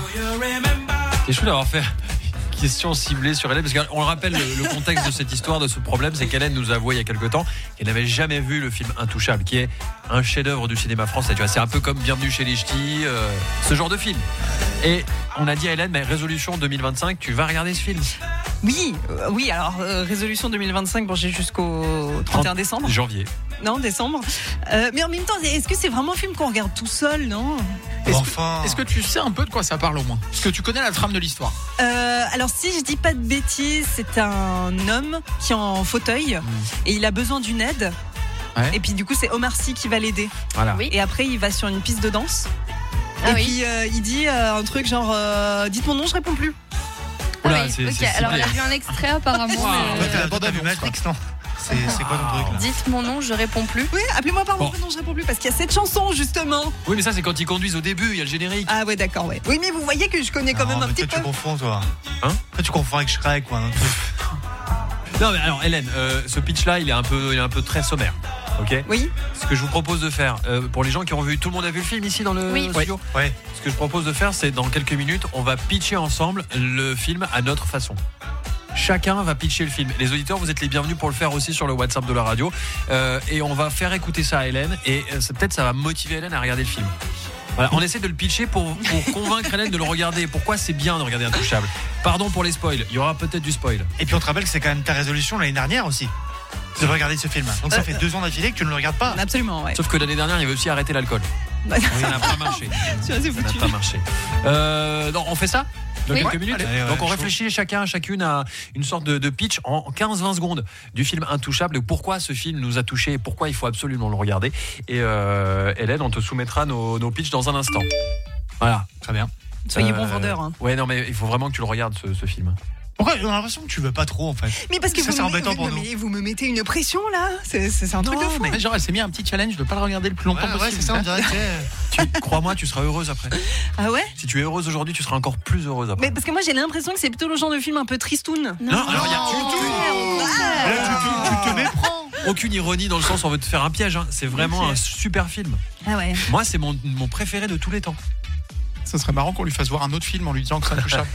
S5: C'est chou d'avoir fait une question ciblée sur Hélène, parce qu'on le rappelle, le, le contexte de cette histoire, de ce problème, c'est qu'Hélène nous a avoué il y a quelque temps qu'elle n'avait jamais vu le film Intouchable, qui est un chef-d'œuvre du cinéma français. Tu vois, c'est un peu comme Bienvenue chez les Ch'tis, euh, ce genre de film. Et on a dit à Hélène, mais résolution deux mille vingt-cinq, tu vas regarder ce film?
S7: Oui, euh, oui. Alors euh, résolution deux mille vingt-cinq, bon, j'ai jusqu'au trente et un décembre.
S5: Janvier.
S7: Non, décembre. Euh, mais en même temps, est-ce que c'est vraiment un film qu'on regarde tout seul, non?
S12: Est-ce
S6: Enfin.
S12: que, est-ce que tu sais un peu de quoi ça parle au moins? Est-ce que tu connais la trame de l'histoire?
S7: Euh, alors si je dis pas de bêtises, c'est un homme qui est en fauteuil et il a besoin d'une aide.
S12: Ouais.
S7: Et puis du coup c'est Omar Sy qui va l'aider.
S5: Voilà.
S7: Et après il va sur une piste de danse.
S3: Ah
S7: et
S3: oui.
S7: puis euh, il dit euh, un truc genre euh, dites mon nom, je réponds plus.
S5: Oula,
S3: Ah oui,
S5: c'est-
S3: ok,
S5: c'est
S3: alors on
S5: ciblé.
S3: a vu un extrait apparemment.
S6: Toi,
S3: mais,
S6: t'as
S3: euh,
S6: la bande annonce Matrix, non? C'est, c'est quoi ton truc là?
S3: Dites mon nom, je réponds plus.
S7: Oui, appelez-moi par mon
S5: Bon.
S7: prénom, je réponds plus parce qu'il y a cette chanson justement.
S5: Oui, mais ça, c'est quand ils conduisent au début, il y a le générique.
S7: Ah ouais, d'accord, ouais. Oui, mais vous voyez que je connais quand
S6: Non,
S7: même un
S6: mais
S7: petit
S6: toi,
S7: peu.
S6: tu confonds, toi.
S5: Hein?
S6: Toi, tu confonds avec Shrek, quoi.
S5: Non, mais alors, Hélène, euh, ce pitch-là, il est un peu, il est un peu très sommaire. Ok.
S7: Oui.
S5: Ce que je vous propose de faire, euh, pour les gens qui ont vu, tout le monde a vu le film ici dans le
S3: Oui.
S5: studio.
S6: Ouais.
S5: Ce que je propose de faire, c'est dans quelques minutes, on va pitcher ensemble le film à notre façon. Chacun va pitcher le film. Les auditeurs, vous êtes les bienvenus pour le faire aussi sur le WhatsApp de la radio. Euh, et on va faire écouter ça à Hélène. Et euh, c'est- peut-être ça va motiver Hélène à regarder le film. Voilà, on essaie de le pitcher pour, pour convaincre Hélène de le regarder. Pourquoi c'est bien de regarder Intouchable. Pardon pour les spoils, il y aura peut-être du spoil.
S21: Et puis on te rappelle que c'est quand même ta résolution l'année dernière aussi. De regarder ce film. Donc ça fait deux ans d'affilée que tu ne le regardes pas.
S7: Absolument, ouais.
S5: Sauf que l'année dernière, il avait aussi arrêté l'alcool.
S7: Bah,
S5: ça n'a pas marché.
S7: Tu vois, c'est
S5: Ça n'a
S7: foutu.
S5: pas marché. Euh, non, on fait ça dans
S7: Oui.
S5: quelques
S7: Ouais.
S5: minutes.
S21: Allez, ouais,
S5: Donc on
S21: chaud.
S5: réfléchit chacun, chacune à une sorte de, de pitch en quinze vingt secondes du film Intouchable. Pourquoi ce film nous a touchés et pourquoi il faut absolument le regarder. Et euh, Hélène, on te soumettra nos, nos pitchs dans un instant. Voilà.
S21: Très bien.
S7: Soyez bon vendeur, hein.
S5: Ouais, non, mais il faut vraiment que tu le regardes ce, ce film.
S21: Pourquoi on a l'impression que tu veux pas trop en fait.
S7: Mais parce que
S21: ça
S7: vous,
S21: c'est
S7: me,
S21: embêtant
S7: vous-
S21: pour
S7: non,
S21: nous.
S7: mais vous me mettez une pression là. C'est, c'est, c'est un truc de fou.
S12: Mais genre, elle s'est mis un petit challenge de pas le regarder le plus longtemps
S21: Ouais, ouais,
S12: possible.
S21: c'est ça, on dirait, tu sais.
S5: Tu, crois-moi, tu seras heureuse après.
S7: Ah ouais.
S5: Si tu es heureuse aujourd'hui, tu seras encore plus heureuse après.
S7: Mais parce que moi j'ai l'impression que c'est plutôt le genre de film un peu tristoun.
S5: Non, alors il y a
S7: Ah.
S5: Là, tu, tu- tu te méprends. Aucune ironie dans le sens où on veut te faire un piège. hein. C'est vraiment
S7: Ok.
S5: un super film.
S7: Ah ouais.
S5: Moi, c'est mon, mon préféré de tous les temps.
S12: Ce serait marrant qu'on lui fasse voir un autre film en lui disant que c'est Intouchable.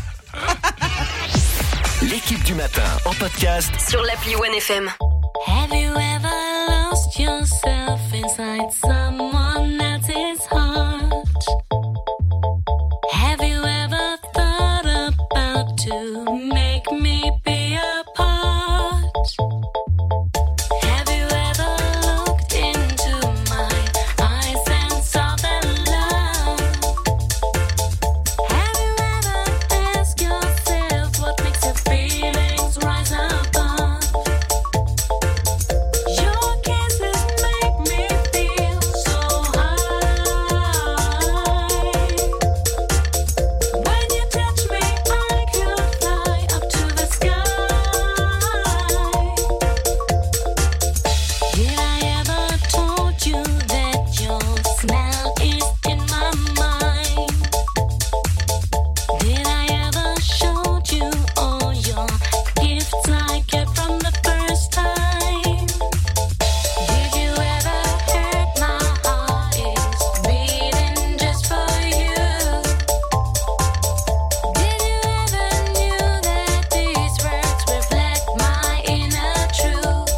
S2: L'équipe du matin en podcast
S4: Sur l'appli One F M.
S1: Have you ever lost yourself inside someone else's heart? Have you ever thought about to make me be a part? Have you ever looked into my eyes and saw the love? Have you ever asked yourself what makes your feelings rise above? Your kisses make me feel so high. When you touch me, I could fly up to the sky. Did I ever told you that your smell is in my mind? Did I ever showed you all your gifts I get from the first time? Did you ever hurt my heart is beating just for you? Did you ever knew that these words reflect my inner truth?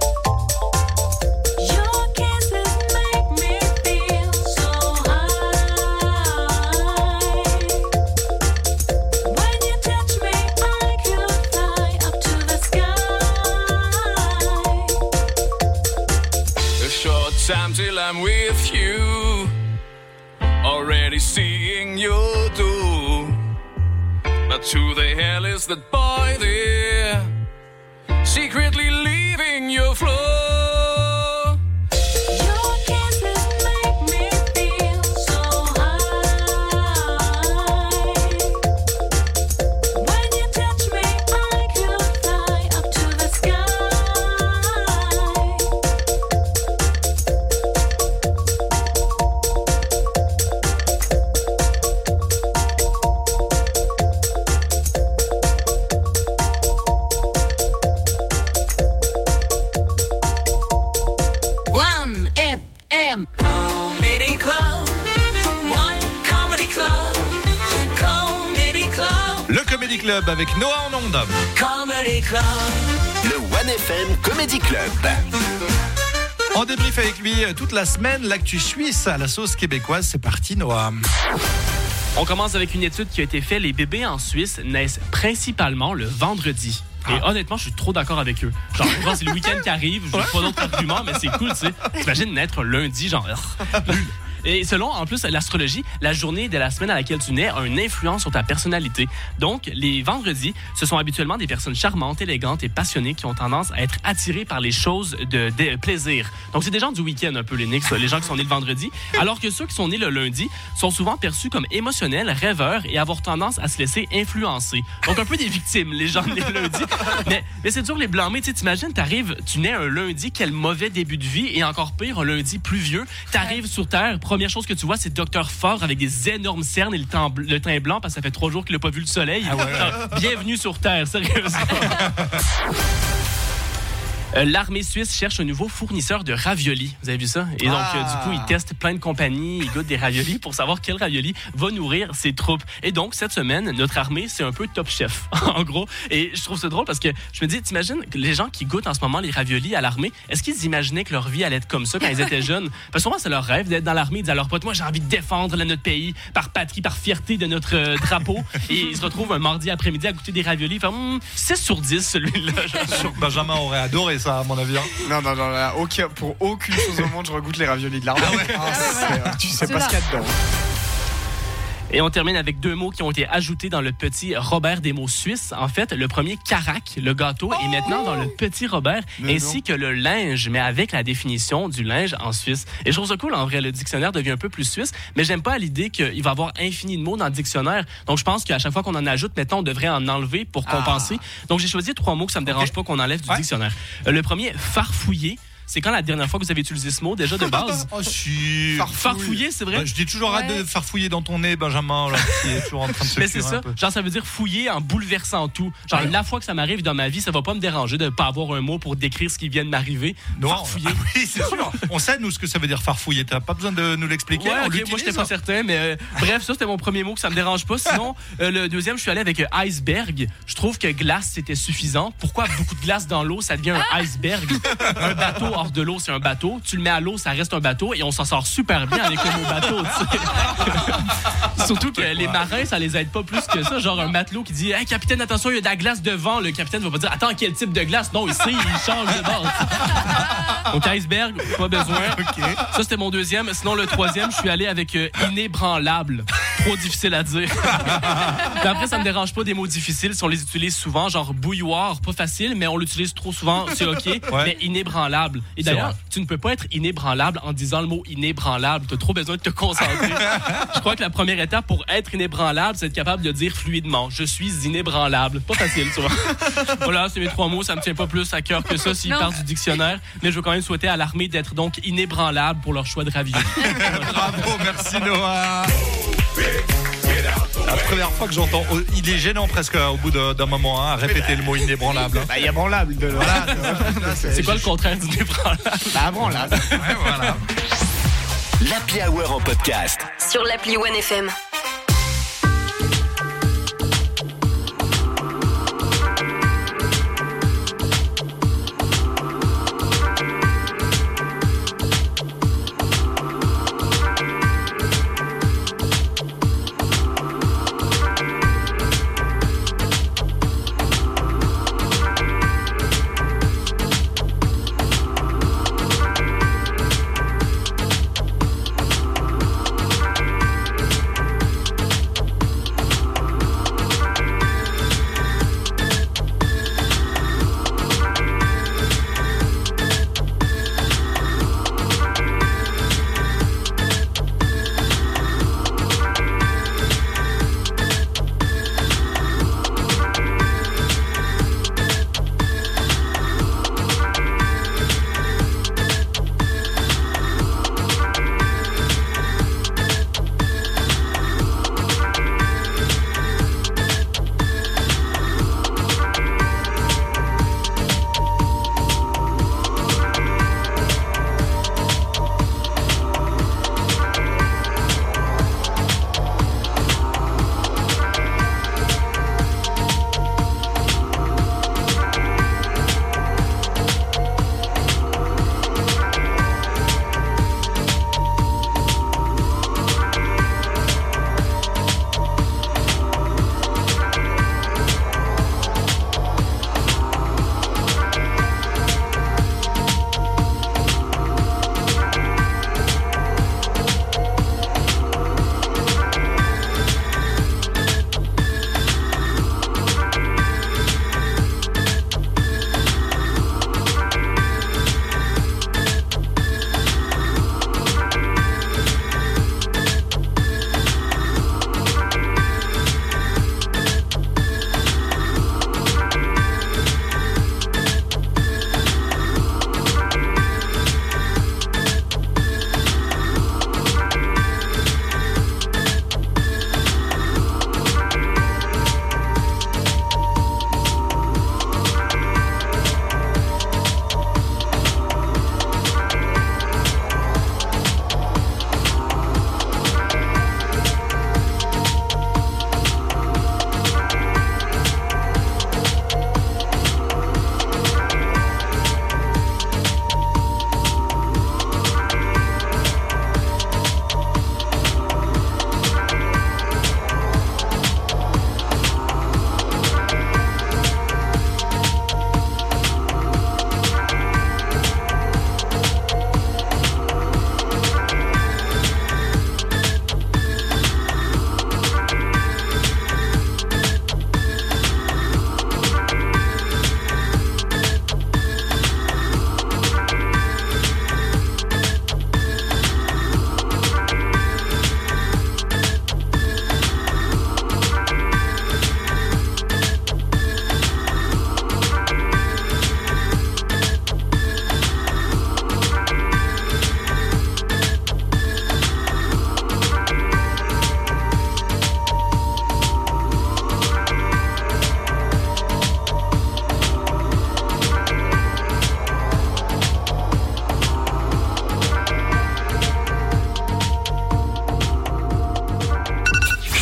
S1: Your kisses make me feel so high. When you touch me, I could fly up to the sky.
S22: A short time till I'm with you. Already seeing your door. But who the hell is that boy there? Secretly leaving your floor.
S1: Your kisses make me feel so high. When you touch me, I could fly up to the sky.
S14: One F M Comedy Club. One Comedy Club. Comedy Club.
S11: Le Comedy Club avec Noah en onde.
S14: Comedy Club.
S2: Le One F M Comedy Club.
S11: En débrief avec lui euh, toute la semaine, l'actu suisse à la sauce québécoise. C'est parti, Noah.
S16: On commence avec une étude qui a été faite. Les bébés en Suisse naissent principalement le vendredi. Et honnêtement, je suis trop d'accord avec eux. Genre, je pense que c'est le week-end qui arrive, je n'ai pas d'autre argument, mais c'est cool, tu sais. T'imagines naître lundi, genre... nul. Et selon, en plus, l'astrologie, la journée de la semaine à laquelle tu nais a une influence sur ta personnalité. Donc, les vendredis, ce sont habituellement des personnes charmantes, élégantes et passionnées qui ont tendance à être attirées par les choses de, de plaisir. Donc, c'est des gens du week-end un peu, les Nix, les gens qui sont nés le vendredi. Alors que ceux qui sont nés le lundi sont souvent perçus comme émotionnels, rêveurs et avoir tendance à se laisser influencer. Donc, un peu des victimes, les gens nés le lundi. Mais, mais c'est dur les blâmer. Tu sais, t'imagines, t'arrives, tu nais un lundi, quel mauvais début de vie, et encore pire, un lundi pluvieux. T'arrives sur Terre, première chose que tu vois, c'est Docteur Fort avec des énormes cernes et le teint, le teint blanc parce que ça fait trois jours qu'il n'a pas vu le soleil.
S11: Ah ouais.
S16: Genre, bienvenue sur Terre, sérieusement. Euh, L'armée suisse cherche un nouveau fournisseur de raviolis. Vous avez vu ça? Et donc,
S6: Ah.
S16: euh, du coup, ils testent plein de compagnies, ils goûtent des raviolis pour savoir quel ravioli va nourrir ses troupes. Et donc, cette semaine, notre armée, c'est un peu Top Chef, en gros. Et je trouve ça drôle parce que je me dis, t'imagines que les gens qui goûtent en ce moment les raviolis à l'armée, est-ce qu'ils imaginaient que leur vie allait être comme ça quand ils étaient jeunes? Parce que souvent, c'est leur rêve d'être dans l'armée, de dire à leurs potes, moi, j'ai envie de défendre là, notre pays par patrie, par fierté de notre euh, drapeau. Et ils se retrouvent un mardi après-midi à goûter des raviolis. Enfin, hmm, six sur dix, celui-là.
S11: Sûr que Benjamin aurait adoré ça, à mon avis. hein.
S15: Non, non, non, là, aucun- pour aucune chose au monde, je regoute les raviolis de l'armée. Ah, c'est- tu sais pas ce qu'il y a dedans.
S16: Et on termine avec deux mots qui ont été ajoutés dans le petit Robert des mots suisses. En fait, le premier, carac, le gâteau, est maintenant dans le petit Robert,
S15: Mais
S16: ainsi
S15: non.
S16: que le linge, mais avec la définition du linge en Suisse. Et je trouve ça cool, en vrai, le dictionnaire devient un peu plus suisse, mais j'aime pas l'idée qu'il va y avoir infini de mots dans le dictionnaire. Donc, je pense qu'à chaque fois qu'on en ajoute, maintenant, on devrait en enlever pour compenser. Donc, j'ai choisi trois mots que ça me dérange pas qu'on enlève du dictionnaire. Euh, Le premier, farfouiller. C'est quand la dernière fois que vous avez utilisé ce mot, déjà de base?
S11: Oh, si.
S16: Farfouiller, c'est vrai?
S11: Bah, je dis toujours arrête de farfouiller dans ton nez, Benjamin, là, qui est toujours en train de se
S16: Mais c'est
S11: cuire
S16: ça.
S11: un peu.
S16: Genre, ça veut dire fouiller en bouleversant tout. Genre, la fois que ça m'arrive dans ma vie, ça va pas me déranger de pas avoir un mot pour décrire ce qui vient de m'arriver.
S11: Non,
S16: Farfouiller.
S11: ah oui, c'est sûr. On sait, nous, ce que ça veut dire farfouiller. T'as pas besoin de nous l'expliquer.
S16: Ouais,
S11: on
S16: ok,
S11: l'utilise.
S16: moi, j'étais pas certain, mais euh, bref, ça, c'était mon premier mot que ça me dérange pas. Sinon, euh, le deuxième, je suis allé avec euh, iceberg. Je trouve que glace, c'était suffisant. Pourquoi beaucoup de glace dans l'eau, ça devient un iceberg? Un bateau hors de l'eau, c'est un bateau. Tu le mets à l'eau, ça reste un bateau et on s'en sort super bien avec le mot bateau, tu sais. Surtout que les marins, ça les aide pas plus que ça. Genre un matelot qui dit, hey, capitaine, attention, il y a de la glace devant. Le capitaine va pas dire, attends, quel type de glace? Non, ici, il change de bord. Donc, iceberg, pas besoin. Ça, c'était mon deuxième. Sinon, le troisième, je suis allé avec euh, inébranlable. Trop difficile à dire. Puis après, ça me dérange pas des mots difficiles si on les utilise souvent. Genre bouilloire, pas facile, mais on l'utilise trop souvent, c'est OK. Mais inébranlable. Et
S11: C'est
S16: d'ailleurs,
S11: vrai.
S16: tu ne peux pas être inébranlable en disant le mot inébranlable. Tu as trop besoin de te concentrer. Je crois que la première étape pour être inébranlable, c'est être capable de dire fluidement, je suis inébranlable. Pas facile, tu vois. Voilà, c'est mes trois mots. Ça me tient pas plus à cœur que ça s'ils
S3: Non.
S16: partent du dictionnaire. Mais je veux quand même souhaiter à l'armée d'être donc inébranlable pour leur choix de ravioli.
S11: Bravo, merci Noah. La première fois que j'entends, oh, il est gênant presque au bout de- d'un moment hein, à répéter le mot inébranlable.
S15: Bah, il y a branlable de
S11: Voilà.
S16: C'est quoi le contraire d'inébranlable?
S15: Bah, branlable.
S11: Ouais, voilà.
S2: L'Happy Hour en podcast.
S4: Sur l'appli One F M.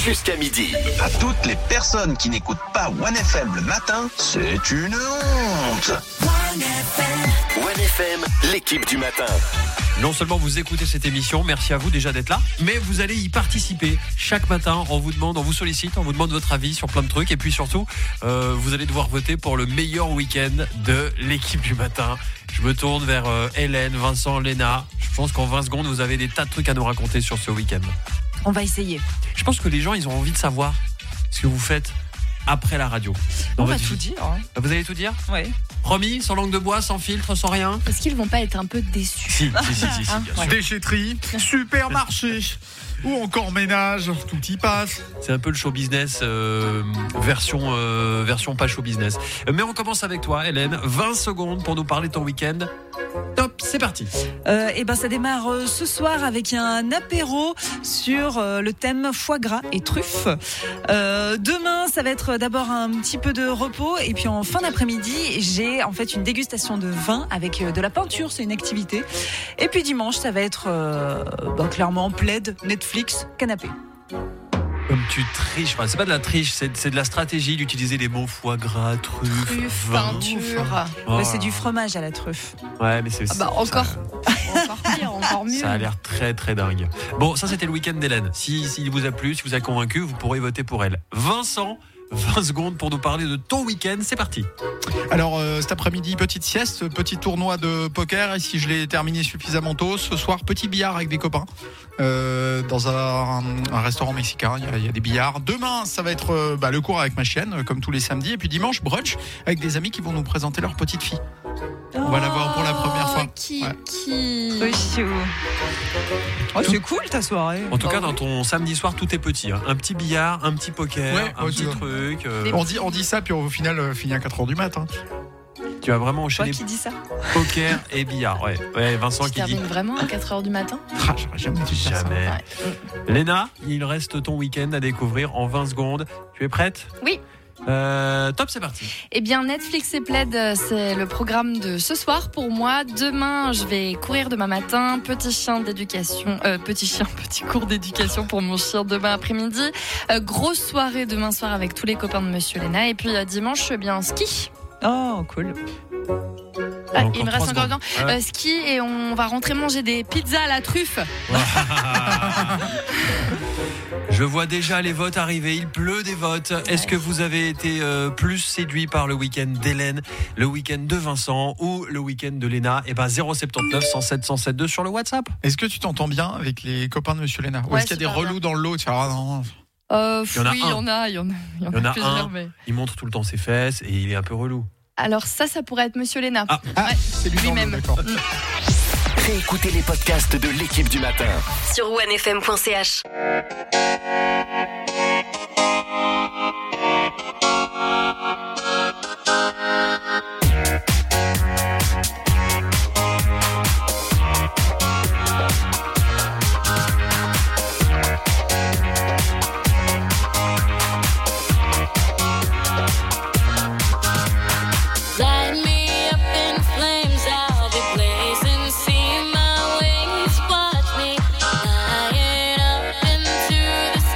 S2: jusqu'à midi.
S4: À toutes les personnes qui n'écoutent pas One F M le matin, c'est une honte.
S2: One F M, l'équipe du matin.
S5: Non seulement vous écoutez cette émission, merci à vous déjà d'être là, mais vous allez y participer chaque matin. On vous demande, on vous sollicite, on vous demande votre avis sur plein de trucs. Et puis surtout, euh, vous allez devoir voter pour le meilleur week-end de l'équipe du matin. Je me tourne vers euh, Hélène, Vincent, Léna. Je pense qu'en vingt secondes, vous avez des tas de trucs à nous raconter sur ce week-end.
S7: On va essayer.
S5: Je pense que les gens, ils ont envie de savoir ce que vous faites après la radio.
S7: On va
S5: votre
S7: tout
S5: vie.
S7: dire. Hein.
S5: Vous allez tout dire ?
S7: Ouais.
S5: Promis, sans langue de bois, sans filtre, sans rien ?
S3: Est-ce qu'ils vont pas être un peu déçus ?
S5: Si, si, si, si, si,
S3: Hein,
S5: bien sûr.
S3: ouais.
S12: Déchetterie, supermarché ou encore ménage, tout y passe.
S5: C'est un peu le show business euh, version, euh, version pas show business. Mais on commence avec toi, Hélène. vingt secondes pour nous parler de ton week-end. Top, c'est parti.
S7: Euh, et ben ça démarre euh, ce soir avec un apéro sur euh, le thème foie gras et truffes. Euh, demain, ça va être d'abord un petit peu de repos et puis en fin d'après-midi, j'ai en fait une dégustation de vin avec euh, de la peinture, c'est une activité. Et puis dimanche, ça va être euh, ben, clairement plaid, Netflix, canapé.
S5: Comme tu triches, enfin, c'est pas de la triche, c'est, c'est de la stratégie d'utiliser les mots foie gras, truffe,
S3: Truffe,
S5: vin.
S3: peinture.
S5: Oh.
S7: Ouais, c'est du fromage à la truffe.
S5: Ouais, mais c'est
S3: Ah bah encore, encore pire, encore mieux.
S5: Ça a l'air très très dingue. Bon, ça c'était le week-end d'Hélène. Si, s'il vous a plu, si vous a convaincu, vous pourrez voter pour elle. Vincent, vingt secondes pour nous parler de ton week-end, c'est parti.
S12: Alors euh, cet après-midi, petite sieste, petit tournoi de poker. Et si je l'ai terminé suffisamment tôt, ce soir, petit billard avec des copains euh, dans un, un restaurant mexicain. Il y, a, il y a des billards. Demain, ça va être euh, bah, le cours avec ma chienne, euh, comme tous les samedis. Et puis dimanche, brunch avec des amis qui vont nous présenter leur petite fille. On va la voir pour la première fois.
S3: Qui,
S12: Ouais.
S3: qui...
S7: Trop chaud. Oh, c'est cool ta soirée.
S5: En tout cas, dans ton samedi soir, tout est petit. Hein. Un petit billard, un petit poker,
S12: Ouais,
S5: un
S12: ouais,
S5: petit
S12: c'est ça.
S5: truc. euh,
S12: On dit, on dit ça, puis au final, euh, finit à quatre heures du matin.
S5: Tu vas vraiment
S3: Toi
S5: enchaîner
S3: qui dis ça
S5: poker et billard. Ouais, ouais Vincent
S3: Tu
S5: qui dit.
S3: termines vraiment à quatre heures du matin
S12: Ah, j'aurais jamais dû faire ça.
S5: Jamais.
S3: Ouais.
S5: Léna, il reste ton week-end à découvrir en vingt secondes. Tu es prête ?
S3: Oui.
S5: Euh, top, c'est parti.
S3: Eh bien, Netflix et Plaid, c'est le programme de ce soir pour moi. Demain, je vais courir demain matin. Petit chien d'éducation, euh, petit chien, petit cours d'éducation pour mon chien demain après-midi. Euh, grosse soirée demain soir avec tous les copains de Monsieur Léna. Et puis euh, dimanche, je suis bien en ski.
S7: Oh, cool.
S3: Ah,
S5: Encore
S3: il me
S5: trois
S3: reste encore
S5: secondes.
S3: du temps.
S5: Ouais.
S3: Euh, ski et on va rentrer manger des pizzas à la truffe.
S5: Je vois déjà les votes arriver, il pleut des votes. Est-ce que vous avez été euh, plus séduit par le week-end d'Hélène, le week-end de Vincent ou le week-end de Léna ? Eh ben zéro sept neuf, cent sept, cent sept deux sur le WhatsApp.
S12: Est-ce que tu t'entends bien avec les copains de Monsieur Léna Ou
S3: Ouais,
S12: est-ce qu'il y a des
S3: super
S12: relous dans le lot? Tu vas, ah, non.
S3: Euh,
S5: Il y en a
S3: oui, il y
S5: un.
S3: en a, il y en a, il y en
S5: Il y en
S3: a
S5: a
S3: plusieurs.
S5: un,
S3: Mais...
S5: il montre tout le temps ses fesses et il est un peu relou.
S3: Alors ça, ça pourrait être Monsieur Léna.
S5: Ah,
S12: Ah,
S3: Ouais,
S12: c'est lui,
S3: lui-même.
S12: d'accord.
S2: Réécoutez les podcasts de l'équipe du matin.
S8: Sur onefm point c h.
S1: Light me up in flames, I'll be blazing. See my wings, watch me flying up into the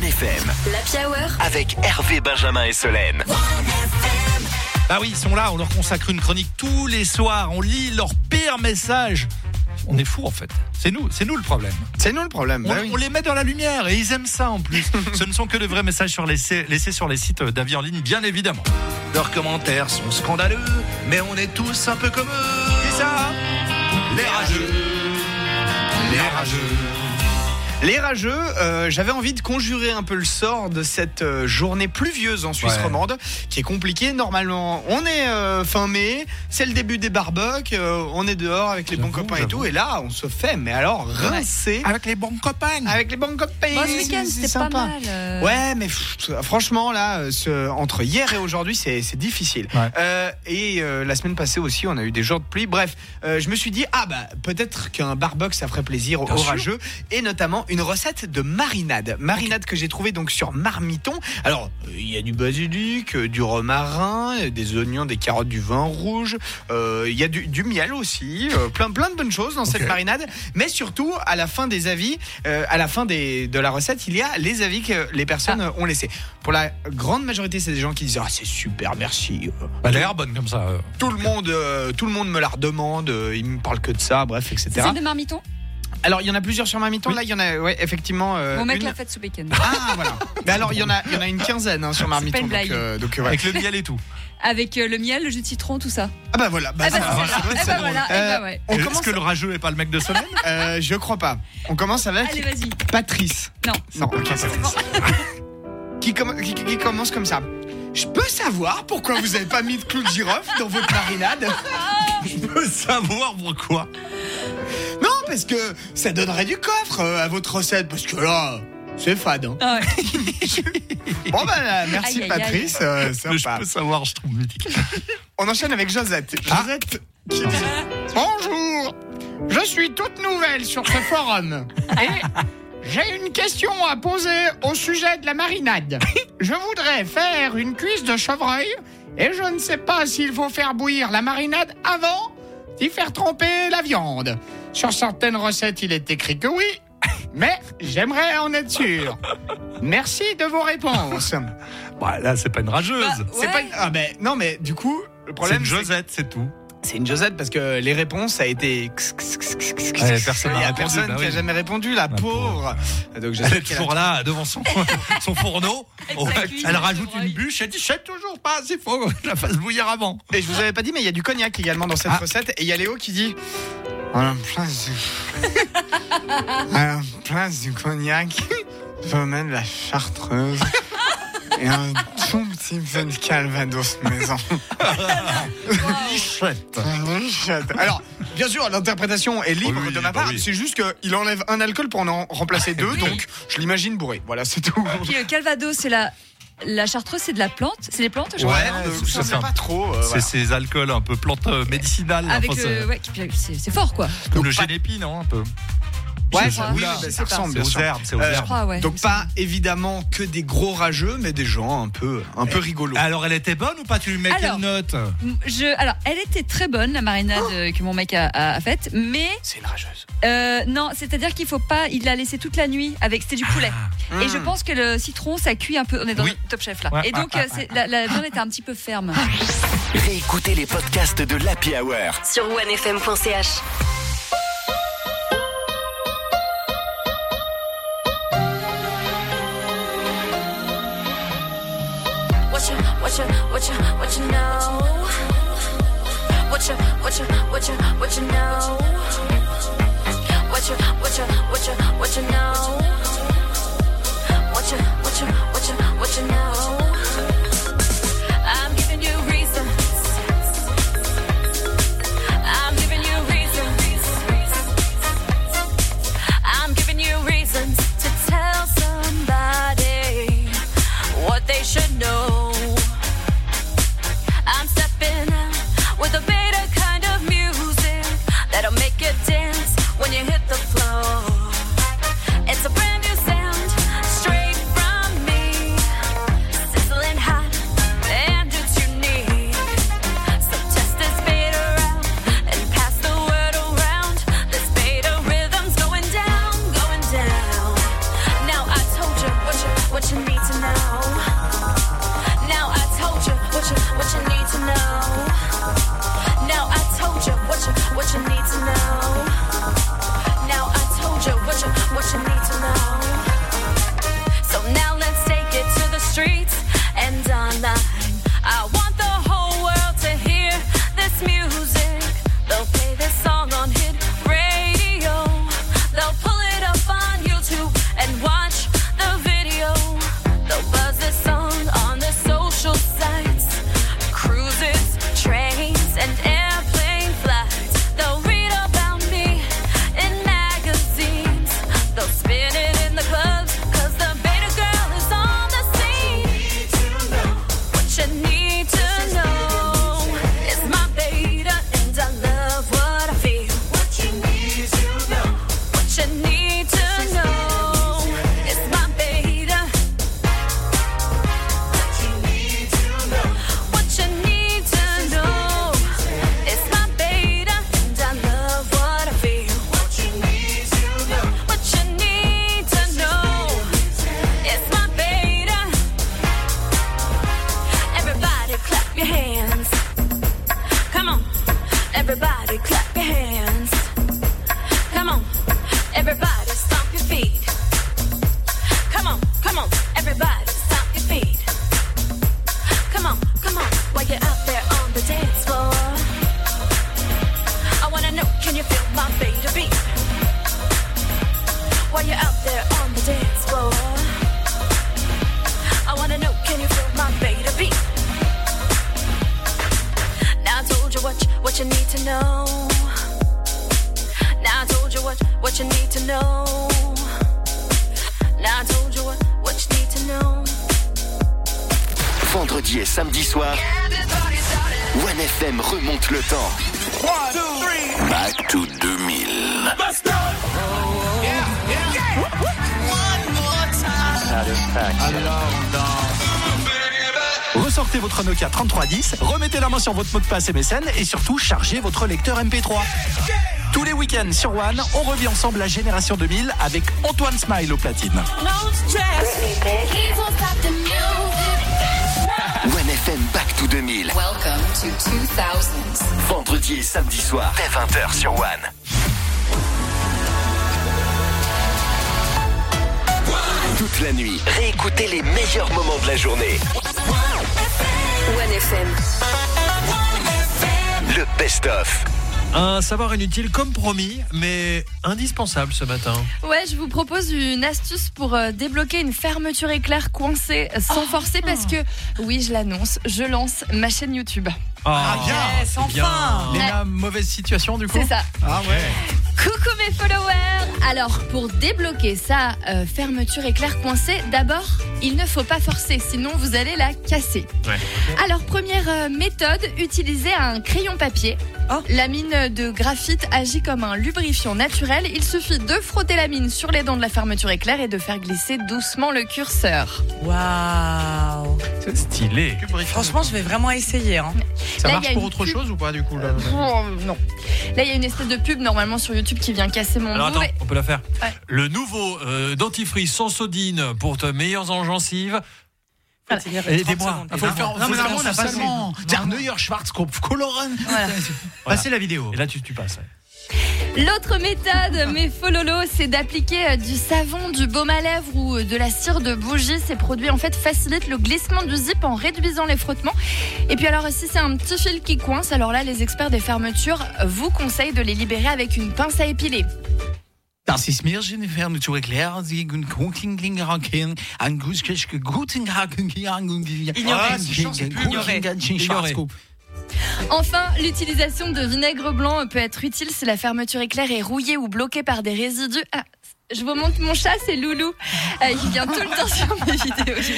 S2: F M.
S8: L'Happy Hour
S2: Avec Hervé, Benjamin et Solène.
S11: Ah oui, ils sont là, on leur consacre une chronique tous les soirs, on lit leurs pires messages. On est fous en fait. C'est nous, c'est nous le problème.
S15: C'est nous le problème.
S11: On,
S15: bah oui.
S11: on les met dans la lumière et ils aiment ça en plus. Ce ne sont que de vrais messages sur laissés, laissés sur les sites d'avis en ligne, bien évidemment. Leurs commentaires sont scandaleux, mais on est tous un peu comme eux. C'est ça, les rageux, les rageux.
S15: Les rageux, euh, j'avais envie de conjurer un peu le sort de cette euh, journée pluvieuse en Suisse
S11: Ouais.
S15: romande, qui est compliquée. Normalement, on est euh, fin mai, c'est le début des barbecues, euh, on est dehors avec les bons copains et tout, et là, on se fait, mais alors, rincer.
S11: Avec les bons copains.
S15: Avec les bons copains.
S7: Bon, ce week-end,
S15: c'est
S7: c'était pas
S15: sympa.
S7: mal. euh.
S15: Ouais, mais pff, franchement, là, euh, ce- entre hier et aujourd'hui, c'est, c'est difficile.
S11: Ouais.
S15: Euh, et euh, la semaine passée aussi, on a eu des jours de pluie. Bref, euh, je me suis dit, ah bah, peut-être qu'un barbecue, ça ferait plaisir aux
S11: Bien sûr.
S15: rageux. Et notamment, une recette de marinade. Marinade que j'ai trouvée donc sur Marmiton. Alors, euh, il y a du basilic, euh, du romarin, euh, des oignons, des carottes, du vin rouge. euh, Il y a du, du miel aussi. euh, plein, plein de bonnes choses dans cette
S11: Ok.
S15: marinade. Mais surtout, à la fin des avis, euh, à la fin des, de la recette, il y a les avis que les personnes euh, ont laissés. Pour la grande majorité, c'est des gens qui disent ah c'est super, merci. Euh,
S11: Elle a l'air bonne comme ça. euh.
S15: Tout le monde, euh, tout le monde me la redemande. euh, ils me parlent que de ça, bref, et
S7: C'est
S15: cetera.
S7: celle de Marmiton?
S15: Alors il y en a plusieurs sur Marmiton. Là, il y en a, ouais, effectivement. euh,
S7: Mon mec
S15: une-
S7: l'a faite ce week-end.
S15: Ah voilà. Mais alors il y en a, il y en a une quinzaine hein, sur Marmiton.
S7: pas une blague.
S15: Donc, euh, donc, euh, voilà.
S11: Avec le miel et tout.
S7: Avec euh, le miel, le jus de citron, tout ça.
S15: Ah bah voilà. Bah,
S7: Ah bah,
S15: ça-
S7: c'est
S15: ça
S7: celle-là.
S15: doit être
S7: Eh
S15: ça.
S7: bah voilà, eh
S15: Euh,
S7: bah ouais.
S15: On
S11: Est-ce
S15: commence.
S11: que le rageux est pas le mec de Solène?
S15: Euh, je crois pas. On commence avec
S7: Allez, vas-y.
S15: Patrice.
S7: Non.
S15: Non, ok, Patrice. qui, comm- qui, qui commence comme ça. Je peux savoir pourquoi vous avez pas mis de clou de girofle dans votre marinade?
S11: Je veux savoir pourquoi.
S15: Non, parce que ça donnerait du coffre euh, à votre recette, parce que là, c'est fade. Hein.
S7: Ah ouais.
S15: Bon bah là, merci
S7: Aïe, aïe,
S15: Patrice. euh,
S11: Le je
S15: sympa.
S11: peux savoir, je trouve mythique.
S15: On enchaîne avec Josette.
S11: Ah.
S15: Josette qui dit bonjour, je suis toute nouvelle sur ce forum et j'ai une question à poser au sujet de la marinade. Je voudrais faire une cuisse de chevreuil et je ne sais pas s'il faut faire bouillir la marinade avant d'y faire tremper la viande. Sur certaines recettes, il est écrit que oui, mais j'aimerais en être sûr. Merci de vos réponses.
S11: Bah, là, c'est pas une rageuse.
S7: Bah,
S15: C'est
S7: ouais.
S15: pas une- ah ben non mais du coup le
S11: c'est
S15: problème
S11: une
S15: c'est
S11: Josette, c'est tout.
S15: c'est une Josette parce que les réponses ça a été
S11: Ouais, personne
S15: il y
S11: n'a
S15: a
S11: répondu,
S15: personne
S11: bah
S15: qui a
S11: oui.
S15: jamais répondu la,
S11: La
S15: pauvre. Donc je
S11: Elle
S15: sais
S11: est
S15: qu'elle a-
S11: toujours là, devant son, son fourneau. Oh,
S7: sa cuisse
S11: elle
S7: de
S11: rajoute
S7: chevreuil.
S11: une bûche. Elle dit, je sais toujours pas s'il faut que je la fasse bouillir avant.
S15: Et je vous avais pas dit mais il y a du cognac également dans cette
S11: Ah.
S15: recette et il y a Léo qui dit à la place du à la place du cognac je vais mettre de la chartreuse et un tout petit peu de calvados maison.
S11: Lichette.
S15: Lichette. Alors, bien sûr, l'interprétation est libre
S11: Oui,
S15: de ma
S11: bah
S15: part.
S11: oui.
S15: C'est juste qu'il enlève un alcool pour en remplacer deux,
S7: Oui.
S15: donc je l'imagine bourré. Voilà, c'est tout.
S7: Puis le Calvados, c'est la. La chartreuse, c'est de la plante. C'est des plantes, je crois.
S15: Ouais,
S11: Ouais,
S15: euh,
S11: c'est
S15: je sais
S11: ça.
S15: pas trop. euh,
S11: C'est
S15: voilà.
S11: ces alcools un peu plantes euh, médicinales.
S7: Avec
S11: enfin,
S7: le.
S11: c'est-
S7: Ouais, qui- c'est c'est fort, quoi.
S11: Comme le
S15: Donc, pas-
S11: génépi, non, un peu.
S15: Ouais,
S7: Je
S15: ça,
S7: crois.
S15: oui,
S7: Oula,
S15: mais
S7: je
S15: ça
S7: sais pas.
S15: ressemble,
S11: C'est
S15: bien
S11: aux
S15: sûr.
S11: herbes, c'est aux
S15: Euh,
S7: Je
S11: herbes.
S7: crois, ouais.
S15: Donc pas évidemment que des gros rageux, mais des gens un peu, un peu rigolos.
S11: Alors, elle était bonne ou pas? Tu lui mets
S7: Alors,
S11: quelle note?
S7: Je, alors, elle était très bonne, la marinade euh, que mon mec a, a- a faite, mais
S15: C'est une rageuse.
S7: euh, non, c'est-à-dire qu'il faut pas. Il l'a laissé toute la nuit avec. C'était du poulet. Et
S15: Mm.
S7: je pense que le citron, ça cuit un peu. On est dans
S11: Oui.
S7: le Top Chef là.
S11: Ouais,
S7: Et donc,
S11: ouais,
S7: euh, c'est- la, la viande était un petit peu ferme.
S2: Réécoutez les podcasts de l'Happy Hour.
S8: sur onefm point c h.
S1: What you, what you, what you, what you know? What you, what you, what you, what you know? What you, what you, what you, what you know? What you, what you, what you, what you know? I'm giving you reasons. I'm giving you reasons. I'm giving you reasons to tell somebody what they should know. I'm stepping out with a beta kind of music that'll make you dance when you hit the floor. It's a brand you need to know. Now I told you what you what you need to know. Now I told you what you what you need to know. Now I told you what you what you need to know. So now let's take it to the streets and online. I want the whole world to hear this music. They'll play this song on hit radio. They'll pull it up on YouTube and watch the video. They'll buzz this song on the social sites, cruises, trains, and airplane flights. They'll read about me in magazines. They'll spin it in the clubs, cause the beta girl is on the scene. What you need to know is my beta, and I love what I feel. What you need to know. What you need to know is my beta. What you need to know. What you need to know is my beta, and I love what I feel. What you need to know. What you need to know is my beta. Everybody clap your hands. Come on. Everybody clap your hands. Come on. Everybody stomp your feet. Come on, come on. Everybody stomp your feet. Come on, come on. While you're out there on the dance floor, I wanna know, can you feel my beta beat? While you're out there on the dance floor, I wanna know, can you feel my beta beat? Now I told you what you, what you need to know. Now I told you what, what you need to know. Now I told you what, what you need to know.
S2: Vendredi et samedi soir, One F M remonte le temps. Back to deux mille.
S11: Ressortez votre Nokia trente-trois dix, remettez la main sur votre mot de passe M S N et surtout chargez votre lecteur M P trois. Tous les week-ends sur One, on revit ensemble la génération deux mille avec Antoine Smile au platine.
S2: One F M Back to deux mille.
S10: Welcome to two thousands.
S2: Vendredi et samedi soir, dès vingt heures sur One. Toute la nuit, réécoutez les meilleurs moments de la journée.
S8: One F M.
S2: Le best-of.
S5: Un savoir inutile comme promis, mais indispensable ce matin.
S3: Ouais, je vous propose une astuce pour euh, débloquer une fermeture éclair coincée sans
S7: Oh.
S3: forcer parce que, oui, je l'annonce, je lance ma chaîne YouTube.
S12: Ah, bien,
S7: yes, enfin.
S12: bien. Léna, mauvaise situation du coup.
S3: C'est ça.
S12: Ah ouais.
S3: Coucou mes followers. Alors, pour débloquer sa euh, fermeture éclair coincée, d'abord, il ne faut pas forcer, sinon vous allez la casser.
S5: Ouais.
S3: Alors, première euh, méthode, utilisez un crayon papier.
S7: Oh.
S3: La mine de graphite agit comme un lubrifiant naturel. Il suffit de frotter la mine sur les dents de la fermeture éclair et de faire glisser doucement le curseur.
S7: Waouh.
S5: C'est stylé.
S7: Franchement, je vais vraiment essayer. Hein.
S12: Ça
S3: Là,
S12: marche
S3: il y a
S12: pour
S3: une
S12: autre
S3: pub.
S12: chose ou pas du coup là
S3: Oh, non. Là, il y a une espèce de pub normalement sur YouTube qui vient casser mon
S5: Alors
S3: dos.
S5: attends,
S3: et-
S5: on peut la faire.
S3: Ouais.
S5: Le nouveau euh, dentifrice sans sodine pour te meilleures gencives.
S12: Aidez-moi.
S6: Il faut le faire en
S12: Non, mais
S6: faisant
S12: non,
S6: ça
S12: ça
S6: passe.
S12: seulement. Der Neuer Schwarzkopf Coloren.
S3: Voilà.
S6: Passez la vidéo.
S5: Et là, tu, tu passes. ouais.
S3: L'autre méthode, mes fololos, c'est d'appliquer euh, du savon, du baume à lèvres ou euh, de la cire de bougie. Ces produits en fait facilitent le glissement du zip en réduisant les frottements. Et puis alors si c'est un petit fil qui coince, alors là les experts des fermetures vous conseillent de les libérer avec une pince à épiler.
S11: Das ist mir schon Fermeture éclair, sie guten Haken, ein guten Haken,
S6: Ah, c'est chiant, c'est plus ignoré.
S5: Ignoré.
S3: Enfin, l'utilisation de vinaigre blanc peut être utile si la fermeture éclair est rouillée ou bloquée par des résidus. Ah, je vous montre mon chat, c'est Loulou. Euh, il vient tout le temps sur mes vidéos.